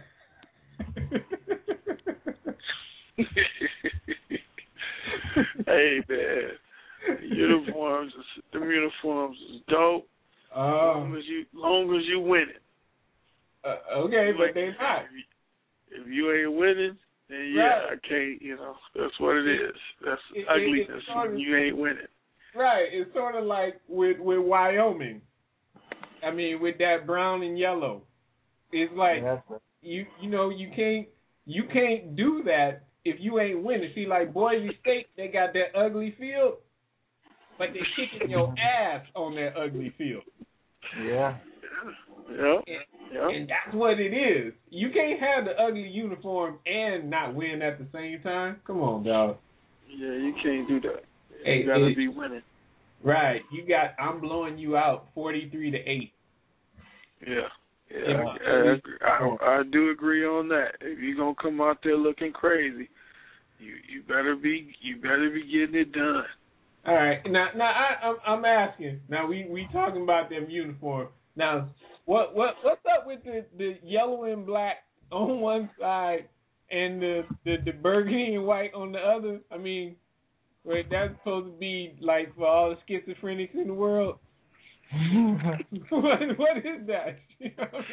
Hey man, uniforms, the uniforms is dope. Uh, long as you, long as you win it. Uh, okay, but they not. If you ain't winning, then yeah, Right. I can't. You know, that's what it is. That's It- it- ugliness it's sort of- when you ain't winning. Right, it's sort of like with with Wyoming. I mean, with that brown and yellow, it's like Yeah, that's right. you you know you can't you can't do that if you ain't winning. See, like Boise State, they got that ugly field, but they kicking your ass on that ugly field. Yeah. Yeah. And, Yeah. and that's what it is. You can't have the ugly uniform and not win at the same time. Come on, dog. Yeah, you can't do that. Hey, You gotta it- be winning. Right. You got. I'm blowing you out, forty-three to eight. Yeah. Yeah, Yeah. I, I, I do agree on that. If you're gonna come out there looking crazy, you you better be you better be getting it done. All right. Now, now I, I'm I'm asking. Now we we talking about them uniform. Now, what what what's up with the, the yellow and black on one side and the, the the burgundy and white on the other? I mean, wait, that's supposed to be like for all the schizophrenics in the world. what what is that? You know what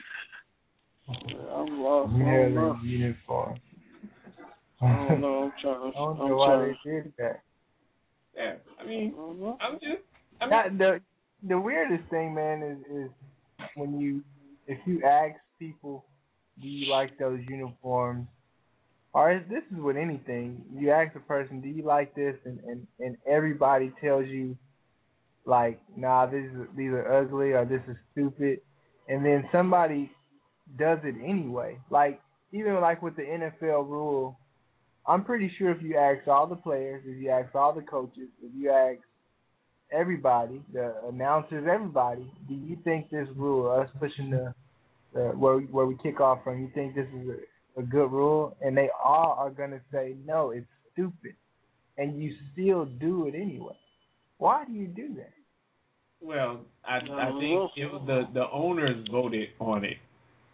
I mean? I'm lost. I Yeah, don't know. the uniform. I don't know. I'm trying to. I don't I'm know why trying. they did that. Yeah. I mean, I don't know. I'm just. I mean, Not the the weirdest thing, man, is is when you if you ask people, do you like those uniforms? Or is, this is with anything. You ask a person, do you like this, and and, and everybody tells you, like, nah, this is, these are ugly or this is stupid, and then somebody does it anyway. Like even like with the N F L rule, I'm pretty sure if you ask all the players, if you ask all the coaches, if you ask everybody, the announcers, everybody, do you think this rule, us pushing the, the where where we kick off from, you think this is a, a good rule? And they all are gonna say no, it's stupid, and you still do it anyway. Why do you do that? well, I I think it was the the owners voted on it.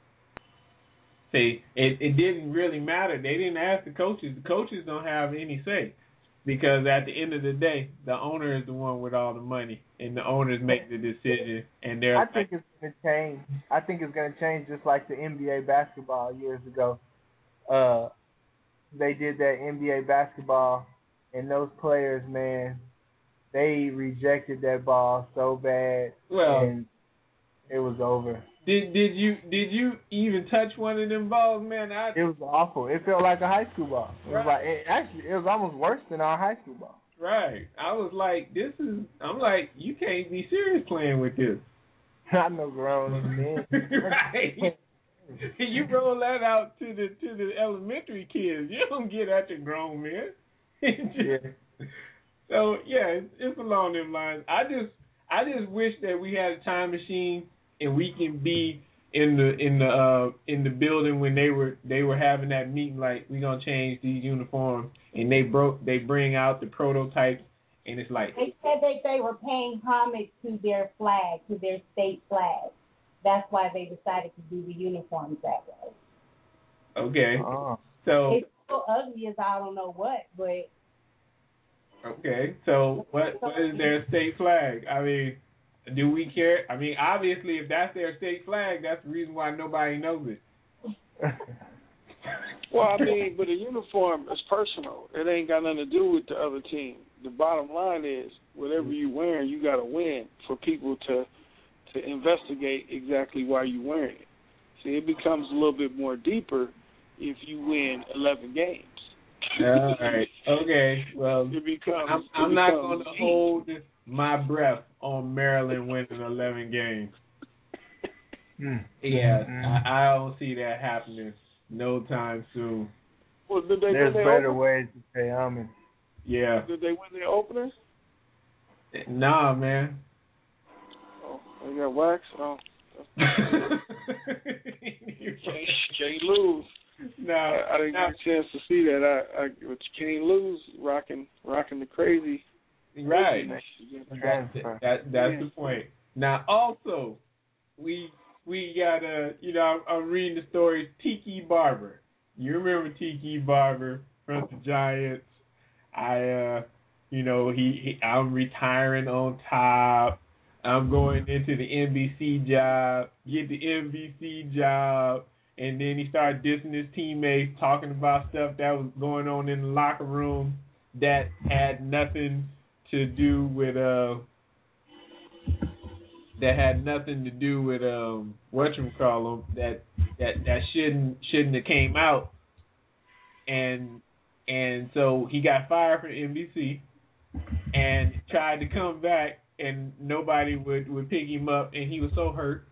See, it it didn't really matter. They didn't ask the coaches. The coaches don't have any say. Because at the end of the day, the owner is the one with all the money, and the owners make the decision. And they're I think it's going to change. I think it's going to change just like the N B A basketball years ago. Uh, they did that N B A basketball, and those players, man, they rejected that ball so bad, well, and it was over. Did did you did you even touch one of them balls, man? I, It was awful. It felt like a high school ball. It was Right. like it, actually, it was almost worse than our high school ball. Right. I was like, this is. I'm like, you can't be serious playing with this. Not no grown men. Right. You roll that out to the to the elementary kids. You don't get at the grown men. Yeah. So yeah, it's, it's along them lines. I just I just wish that we had a time machine and we can be in the in the uh, in the building when they were they were having that meeting, like, we're gonna change these uniforms, and they broke they bring out the prototypes, and it's like They said that they were paying homage to their flag, to their state flag. That's why they decided to do the uniforms that way. okay, Oh. so It's so ugly as I don't know what, but okay, so what what is their state flag? I mean, do we care? I mean, obviously, if that's their state flag, that's the reason why nobody knows it. Well, I mean, but a uniform is personal. It ain't got nothing to do with the other team. The bottom line is, whatever you wearing, you got to win for people to to investigate exactly why you wearing it. See, it becomes a little bit more deeper if you win eleven games. All right. Okay. Well, it becomes. I'm, it I'm not becomes going to deep. hold my breath on Maryland winning eleven games. Mm. Yeah, Mm. I, I don't see that happening no time soon. Well, did they There's win their better opener? ways to pay homage. Yeah. Did they win their opener? Nah, man. You got wax? Oh. you can't, can't lose. No, I, I didn't no. get a chance to see that. I, I but you can't lose rocking, rocking the crazy. Right. That, that, that that's the point. Now, also, we we got a you know I'm, I'm reading the story. Tiki Barber. You remember Tiki Barber from the Giants? I uh you know he, he I'm retiring on top. I'm going into the N B C job. Get the N B C job. And then he started dissing his teammates, talking about stuff that was going on in the locker room that had nothing to do with uh that had nothing to do with um whatchamacallem that that that shouldn't shouldn't have came out. And and so he got fired from N B C and tried to come back, and nobody would, would pick him up, and he was so hurt.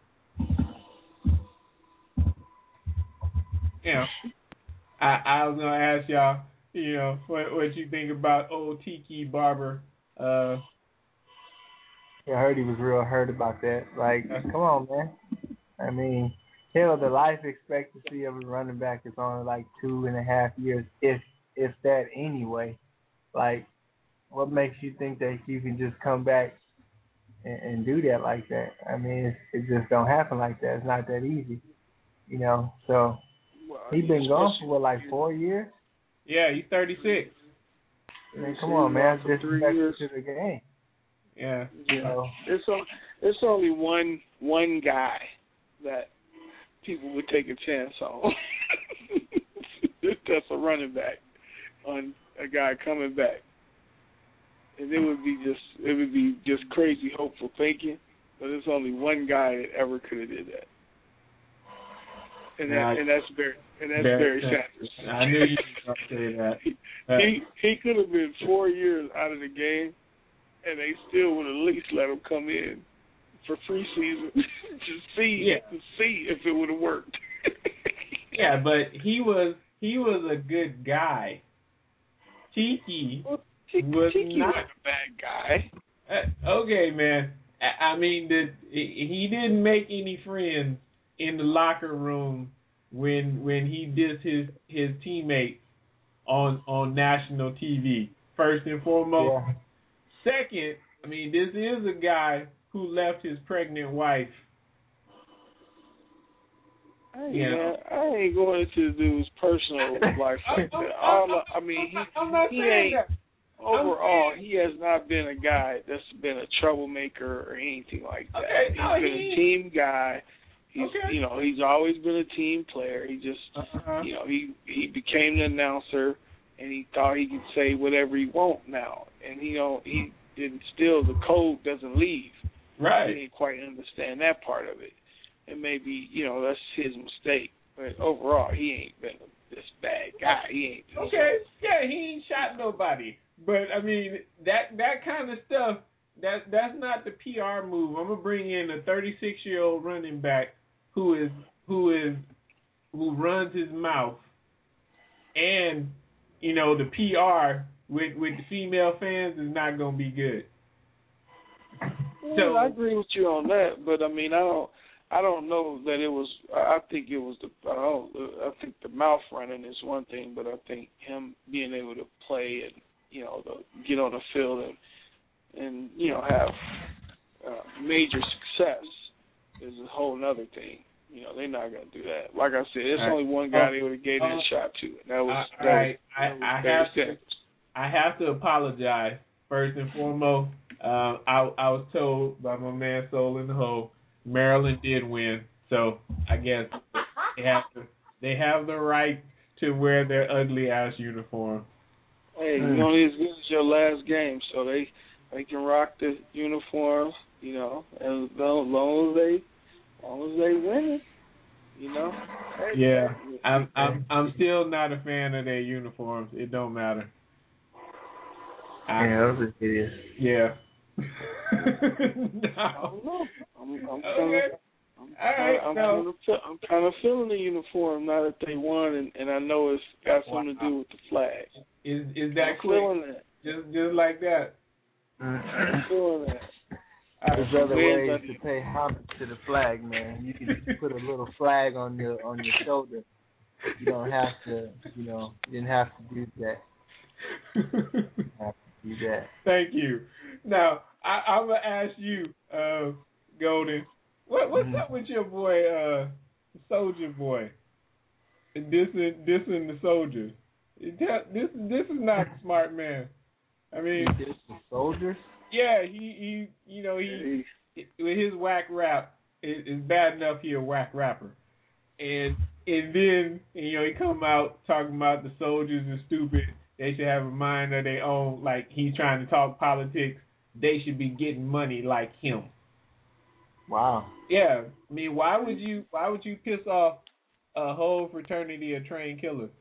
You know, I, I was gonna ask y'all, you know, what what you think about old Tiki Barber. Uh, yeah, I heard he was real hurt about that. Like, come on, man. I mean, hell, the life expectancy of a running back is only like two and a half years, if if that anyway. Like, what makes you think that you can just come back and, and do that like that? I mean, it's, it just don't happen like that. It's not that easy, you know. So. He been gone for what, like four years? Yeah, he's thirty-six. Man, come on, man. Just back to the game. Yeah. Yeah. So, it's a, it's only one one guy that people would take a chance on. That's a running back on a guy coming back, and it would be just it would be just crazy hopeful thinking. But there's only one guy that ever could have did that. And, that, yeah, and that's Barry, and that's Barry Sanders. I knew you were going to say that. Uh, he he could have been four years out of the game, and they still would at least let him come in for preseason to see yeah. to see if it would have worked. Yeah, but he was he was a good guy. Tiki well, Tiki was Tiki not was a bad guy. Uh, okay, man. I, I mean, the, he didn't make any friends in the locker room when when he dissed his his teammates on on national T V. First and foremost. Yeah. Second, I mean, this is a guy who left his pregnant wife. I ain't, You know. man, I ain't going into the dude's personal life like that. All I mean, he, I'm not he saying ain't. that. Overall, he has not been a guy that's been a troublemaker or anything like that. Okay, no, he's been he, a team guy. He's, okay. you know, he's always been a team player. He just, uh-huh. you know, he he became the announcer, and he thought he could say whatever he want now. And you know, he didn't still the code doesn't leave. Right. He didn't quite understand that part of it, and maybe you know that's his mistake. But overall, he ain't been this bad guy. He ain't. Okay. Yeah, he ain't shot nobody. But I mean, that that kind of stuff, that that's not the P R move. I'm gonna bring in a thirty-six year old running back who is who is who runs his mouth, and you know the P R with with the female fans is not gonna be good. Well, So I agree with you on that, but I mean, I don't, I don't know that it was. I think it was the. I don't. I think the mouth running is one thing, but I think him being able to play and you know to get on the field and and you know have uh, major success is a whole other thing. You know, they're not gonna do that. Like I said, there's right. only one guy oh, they would have gave oh, that shot to, and that was. I, that I, was, I, that was I Barry have to. Sanders. I have to apologize first and foremost. Uh, I I was told by my man Soul in the Hole, Maryland did win, so I guess they have to, they have the right to wear their ugly ass uniform. Hey, you only as good as your last game, so they they can rock the uniform, you know, as long, long as they as long as they win, you know. Hey, Yeah, I'm I'm I'm still not a fan of their uniforms. It don't matter. I, Yeah, that was hideous. Yeah. no. no. I'm, I'm okay. kinda, I'm, All right. I'm, no. kind of, I'm kind of feeling the uniform now that they won, and, and I know it's got something wow. to do with the flag. Is is that I'm quick? feeling that. Just just like that. I'm feeling that. There's other ways to pay homage to the flag, man. You can just put a little flag on your on your shoulder. You don't have to, you know, you didn't have to do that. You didn't have to do that. Thank you. Now, I, I'm gonna ask you, uh, Golden, what what's mm-hmm. up with your boy, uh, Soldier Boy? Dissing, dissing the soldiers. This this this is not a smart man. I mean, he diss the soldiers. Yeah, he, he you know he with his whack rap, it, it's bad enough he a whack rapper, and and then you know he come out talking about the soldiers are stupid. They should have a mind of their own. Like he's trying to talk politics. They should be getting money like him. Wow. Yeah, I mean, why would you why would you piss off a whole fraternity of trained killers?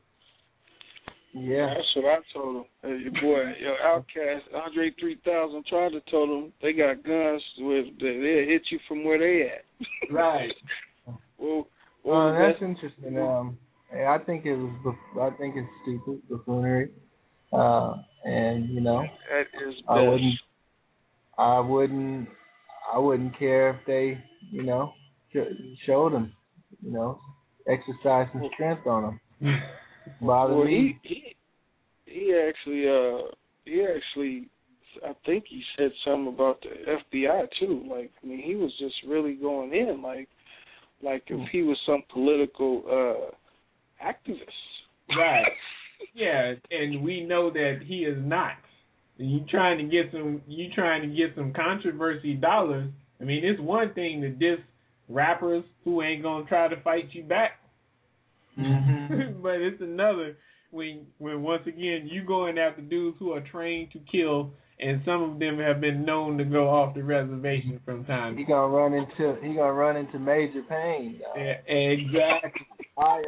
Yeah, that's what I told him. Hey, your boy, your Outcast, Andre three thousand tried to tell them they got guns with they'll hit you from where they at. Right. well, well, uh, that's that? interesting. Um, I think it was. I think it's stupid buffoonery. Uh, and you know, that is best. I wouldn't. I wouldn't. I wouldn't care if they, you know, showed them, you know, exercise some strength on them. Bother well, me. He, he he actually uh he actually I think he said something about the F B I too. Like I mean he was just really going in like like if he was some political uh activist. Right. Yeah, and we know that he is not. You trying to get some you trying to get some controversy dollars. I mean it's one thing to diss rappers who ain't gonna try to fight you back. Mm-hmm. But it's another when when once again you going after dudes who are trained to kill, and some of them have been known to go off the reservation from time. He gonna run into he gonna run into major pain. Yeah, exactly. I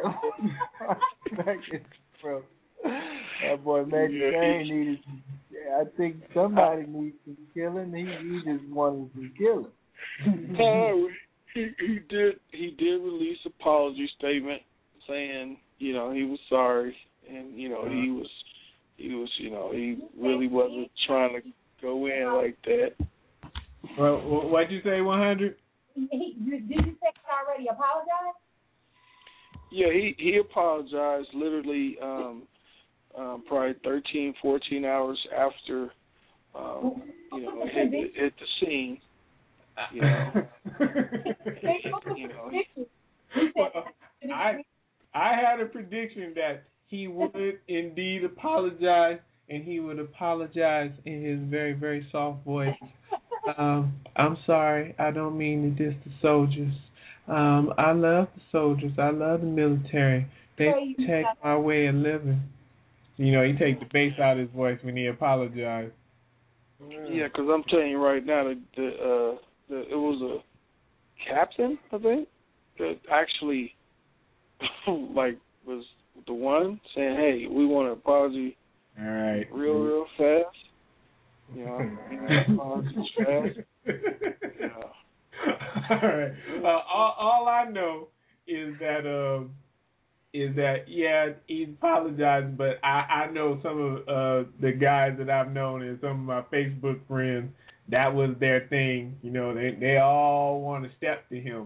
bro. That boy Major Pain needed. Yeah, I think somebody needs some killing. He he just wanted some killing. uh, he he did he did release an apology statement, saying, you know, he was sorry and, you know, he was he was, you know, he really wasn't trying to go in like that. Well, what'd you say, one hundred? Did you say he already apologized? Yeah, he, he apologized literally um, um, probably thirteen, fourteen hours after, um, you know, hit, hit the scene. You know, you know he, well, I I had a prediction that he would indeed apologize, and he would apologize in his very, very soft voice. Um, I'm sorry, I don't mean to diss the soldiers. Um, I love the soldiers. I love the military. They protect my way of living. You know, he take the bass out of his voice when he apologized. Yeah, because I'm telling you right now, the, the, uh, the it was a captain, I think, that actually, like, was the one saying, "Hey, we want an apology, all right, real, real fast." You know, apologies fast. Yeah. All right. Uh, all, all I know is that uh, is that yeah, he apologized, but I, I know some of uh, the guys that I've known and some of my Facebook friends, that was their thing. You know, they they all want to step to him.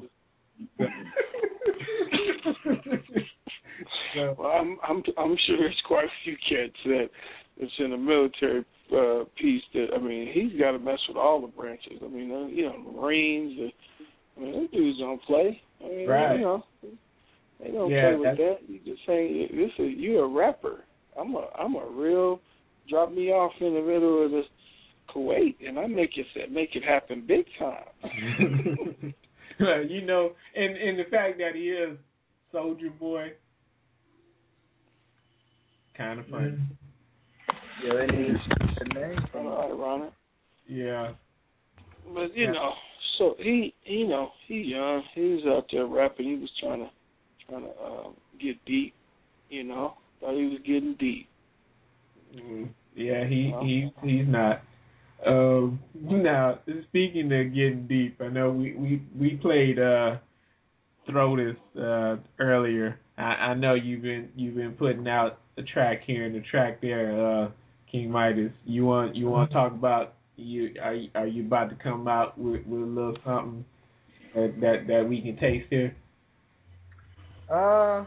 So, well, I'm I'm I'm sure there's quite a few cats that that's in the military uh, piece that I mean he's got to mess with all the branches. I mean, uh, you know, Marines. Uh, I mean, those dudes don't play. I mean, right. you know, they don't yeah, play with that. You just saying this is you're a rapper. I'm a I'm a real drop me off in the middle of the Kuwait and I make it make it happen big time. You know, and and the fact that he is Soldier Boy. Kind of funny. Yeah, they need a name from ironic. Yeah. But you yeah. know, so he, you know, he young. He was out there rapping. He was trying to, trying to uh, get deep. You know, thought he was getting deep. Mm-hmm. Yeah, he he he's not. Um, now speaking of getting deep, I know we we we played uh, Throw This uh, earlier. I, I know you've been you've been putting out the track here and the track there, uh, King Midas. You want you want to talk about you are you, are you about to come out with, with a little something that, that that we can taste here? Uh,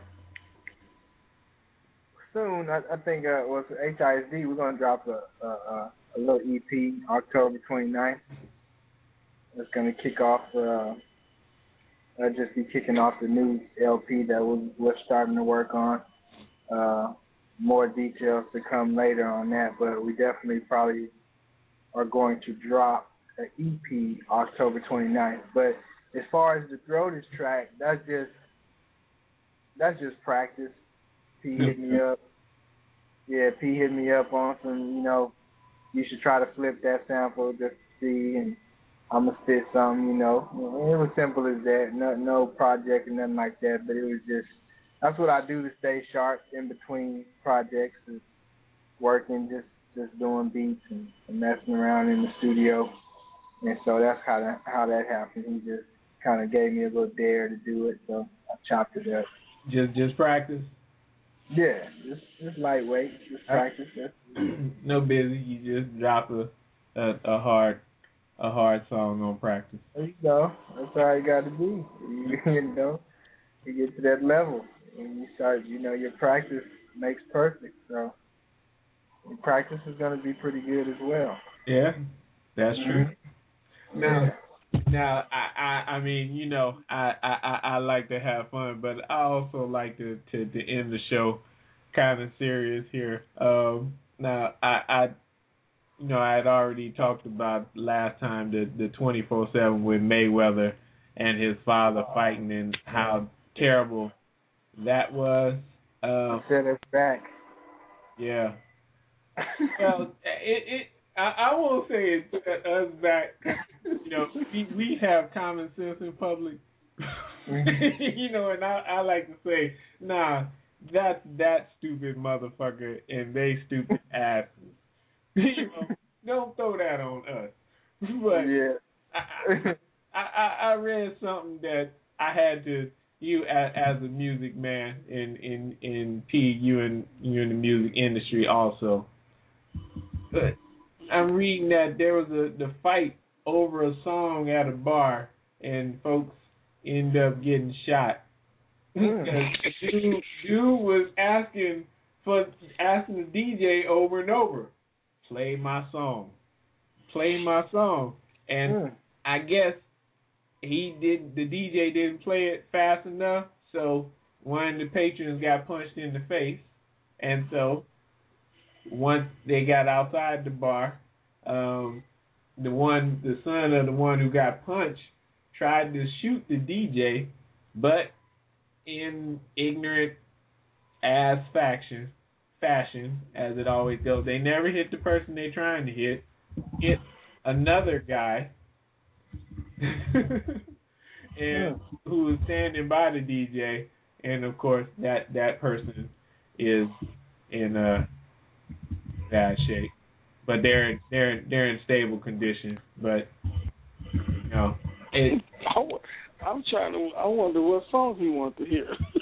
soon. I, I think uh, was H I S D. We're gonna drop a a, a, a little E P October twenty-ninth. It's gonna kick off. Uh, I'll just be kicking off the new L P that we're, we're starting to work on. Uh, more details to come later on that, but we definitely probably are going to drop an E P October twenty-ninth. But as far as the Throaters track, that's just that's just practice. P hit me up. Yeah, P hit me up on some, you know, you should try to flip that sample just to see, and I'm going to spit something, you know. It was simple as that. No, no project and nothing like that, but it was just, that's what I do to stay sharp in between projects, is working, just, just doing beats and, and messing around in the studio. And so that's how that, how that happened. He just kind of gave me a little dare to do it, so I chopped it up. Just just practice? Yeah, just, just lightweight, just practice. No busy, you just drop a, a, a hard a hard song on practice. There you go. That's how you got to be. You, you know, you get to that level. And you start, you know, your practice makes perfect. So your practice is going to be pretty good as well. Yeah, that's true. Mm-hmm. Now, now I, I, I mean, you know, I, I, I like to have fun, but I also like to, to, to end the show kind of serious here. Um, now, I, I, you know, I had already talked about last time the the twenty-four seven with Mayweather and his father fighting and how terrible that was. Um, Set us back. Yeah. Well, it, it I, I won't say it set us back. You know, we, we have common sense in public. You know, and I, I like to say, nah, that's that stupid motherfucker and they stupid asses. You know, don't throw that on us. But yeah. I, I, I, I read something that I had to, you as, as a music man in, in, in P, you in, you in the music industry also. But I'm reading that there was a the fight over a song at a bar and folks end up getting shot. Mm. dude, dude was asking for asking the D J over and over, play my song, play my song, and mm. I guess he did. The D J didn't play it fast enough, so one of the patrons got punched in the face, and so once they got outside the bar, um, the one, the son of the one who got punched, tried to shoot the D J, but in ignorant ass faction, fashion, as it always goes, they never hit the person they're trying to hit. Hit another guy, and yeah. who was standing by the D J, and of course that that person is in a bad shape, but they're they're they're in stable condition. But you know, it, I'm trying to. I wonder what song he wants to hear.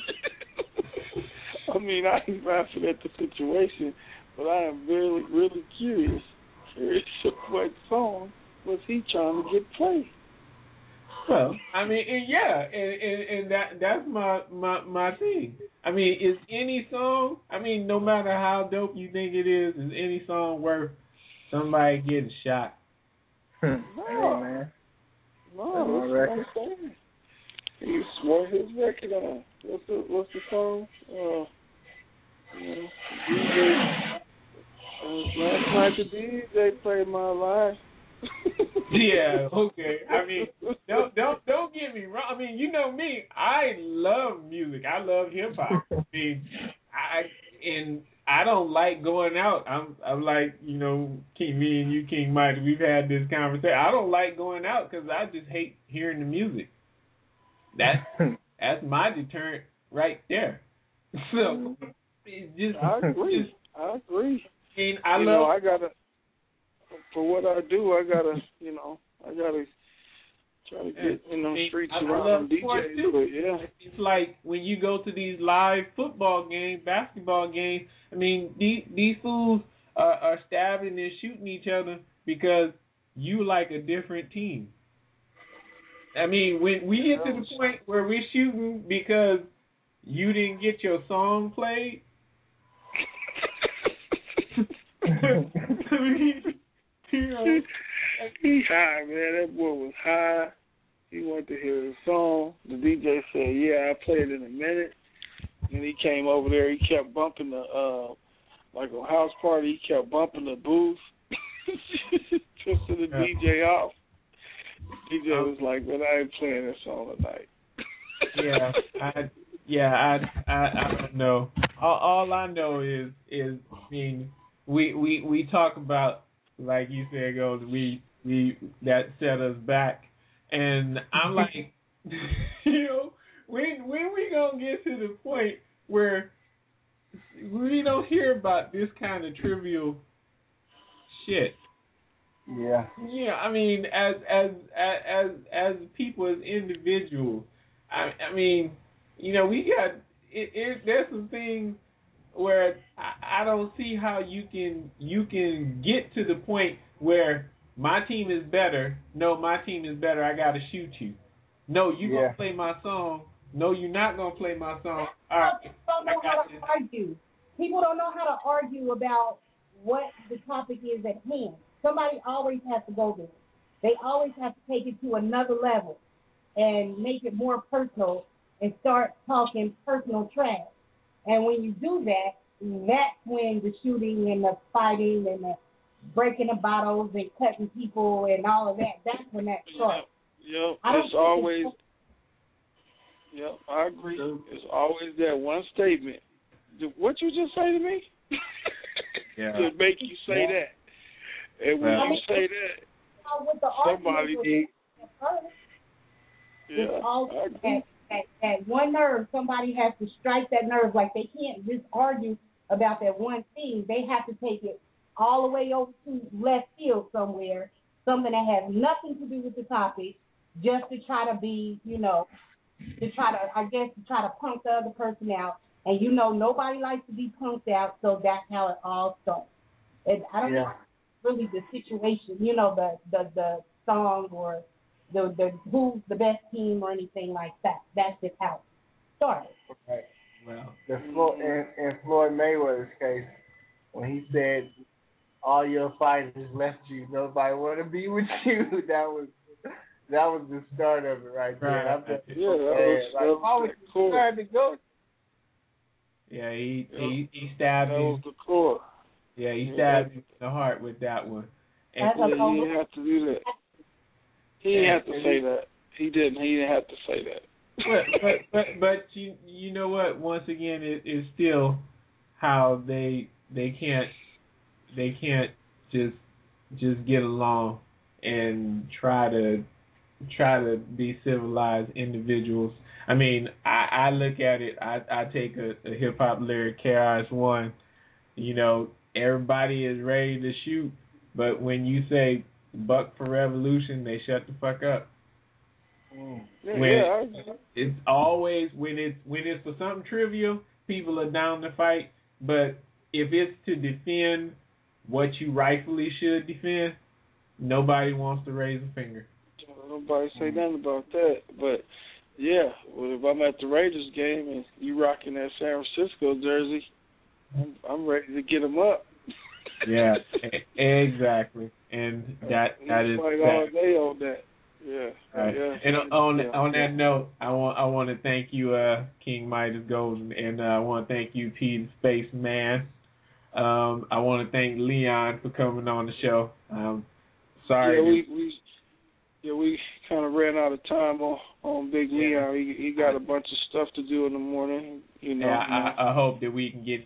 I mean, I ain't laughing at the situation, but I am really, really curious. Curious of what song was he trying to get played? Well, I mean, and yeah, and, and, and that that's my, my my thing. I mean, is any song? I mean, no matter how dope you think it is, is any song worth somebody getting shot? No, hey, man. No, that's what I'm saying. He swore his record on. What's the what's the song? Uh, you know, D J. Uh, last night the D J played my life. Yeah, okay. I mean, don't don't don't get me wrong. I mean, you know me. I love music. I love hip hop. I mean, I and I don't like going out. I'm I'm like, you know, King, me and you, King Mike. We've had this conversation. I don't like going out because I just hate hearing the music. That's that's my deterrent right there. So it's just I agree. Just, I agree. I mean, I you love. know, I gotta. For what I do, I gotta, you know, I gotta try to get in those streets I, around I love D Js. Too. But yeah, it's like when you go to these live football games, basketball games. I mean, these these fools are, are stabbing and shooting each other because you like a different team. I mean, when we get to the point where we're shooting because you didn't get your song played, I mean, you know, he high, man. That boy was high. He wanted to hear his song. The D J said, "Yeah, I played it in a minute." And he came over there. He kept bumping the, uh, like a house party. He kept bumping the booth, pissing the D J off. D J was like, "Man, I ain't playing this song tonight." yeah, I, yeah, I, I, I don't know. All, all I know is, is, I mean, we, we, we talk about, like you said, goes we, we that set us back, and I'm like, you know, when, when we gonna get to the point where we don't hear about this kind of trivial shit? Yeah. Yeah, I mean, as as as as people, as individuals, I, I mean, you know, we got it, it. There's some things where I, I don't see how you can you can get to the point where my team is better. No, my team is better. I got to shoot you. No, you yeah. gonna play my song. No, you're not gonna play my song. All right, People don't know how to argue. People don't know how to argue about what the topic is at hand. Somebody always has to go there. They always have to take it to another level and make it more personal and start talking personal trash. And when you do that, that's when the shooting and the fighting and the breaking of bottles and cutting people and all of that, that's when that starts. Yep, it's always, it's, yep, I agree. It's always that one statement. What you just say to me? Yeah. To make you say yeah. that. And when well, you say that, with the somebody did. Yeah, it's all that, that, that one nerve, somebody has to strike that nerve. Like, they can't just argue about that one thing. They have to take it all the way over to left field somewhere, something that has nothing to do with the topic, just to try to be, you know, to try to, I guess, to try to punk the other person out. And, you know, nobody likes to be punked out, so that's how it all starts. And I don't yeah. know really the situation, you know, the, the, the song or the, the who's the best team or anything like that. That's just how it started. Right. Well, the Floyd, in, in Floyd Mayweather's case, when he said, all your fighters left you, nobody want to be with you, that was that was the start of it right there. Right. I bet, Yeah, that was, like, that was why would you cool. decide to go? Yeah, he Yep. he, he stabbed That me. was the core. Yeah, he Yeah. stabbed me in the heart with that one. And That's Yeah, a he didn't have to do that. He didn't have to say that. He didn't. He didn't have to say that. but but but, but you you know what? Once again, it is still how they they can't they can't just just get along and try to try to be civilized individuals. I mean, I, I look at it. I I take a, a hip hop lyric, K R S One. You know, everybody is ready to shoot, but when you say "buck for revolution," they shut the fuck up. Mm. Yeah, When yeah, it's always when it's when it's for something trivial, people are down to fight. But if it's to defend what you rightfully should defend, nobody wants to raise a finger. Nobody say nothing about that. But yeah, well, if I'm at the Raiders game and you rocking that San Francisco jersey, I'm, I'm ready to get them up. Yeah, exactly, and that that is like that. all day on that. Yeah, Right. yeah. And on yeah. on that note, I want I want to thank you, uh, King Midas Golden, and uh, I want to thank you, P the Spaceman. Um, I want to thank Leon for coming on the show. Um, sorry. Yeah, we we yeah we kind of ran out of time on on Big Yeah. Leon. He he got a bunch of stuff to do in the morning. You know. Yeah, I, I hope that we can get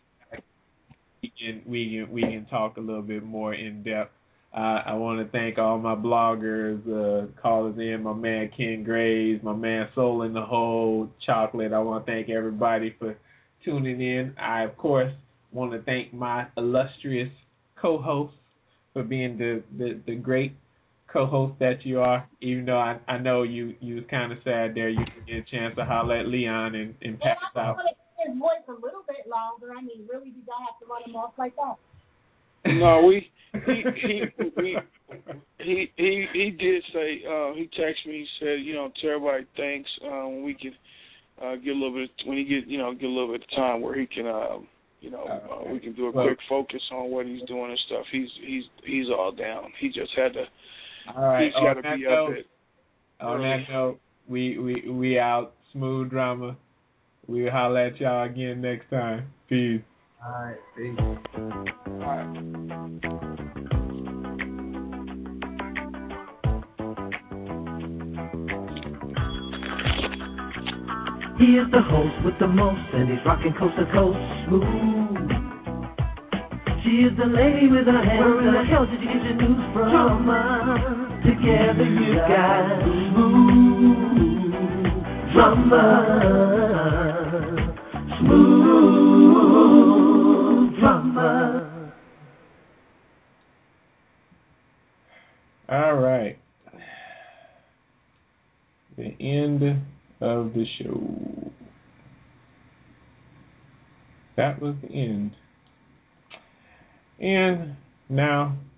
we can we can we can talk a little bit more in depth. Uh, I want to thank all my bloggers, uh, callers in, my man Ken Graves, my man Soul in the Hole, Chocolate. I want to thank everybody for tuning in. I, of course, want to thank my illustrious co-host for being the, the, the great co-host that you are, even though I, I know you, you was kind of sad there. You didn't get a chance to holler at Leon and, and pass yeah, I out. want to hear his voice a little bit longer. I mean, really, did I have to run him off like that? No, we he, he we he he he did say uh, he texted me. He said, you know, to everybody, thanks. Uh, when we can uh, get a little bit when he get you know get a little bit of time where he can uh, you know uh, we can do a quick focus on what he's doing and stuff. He's he's he's all down. He just had to. All right. He's got to be note, up at. On that note, we we we out. Smooth Drama. We'll holler at y'all again next time. Peace. All right. Peace. All right. He is the host with the most, and he's rocking coast to coast. Smooth. She is the lady with her hands. Where in the hell did you get your news from? Drama. Together you got smooth drama. Smooth drama. All right. The end of the show. That was the end. And now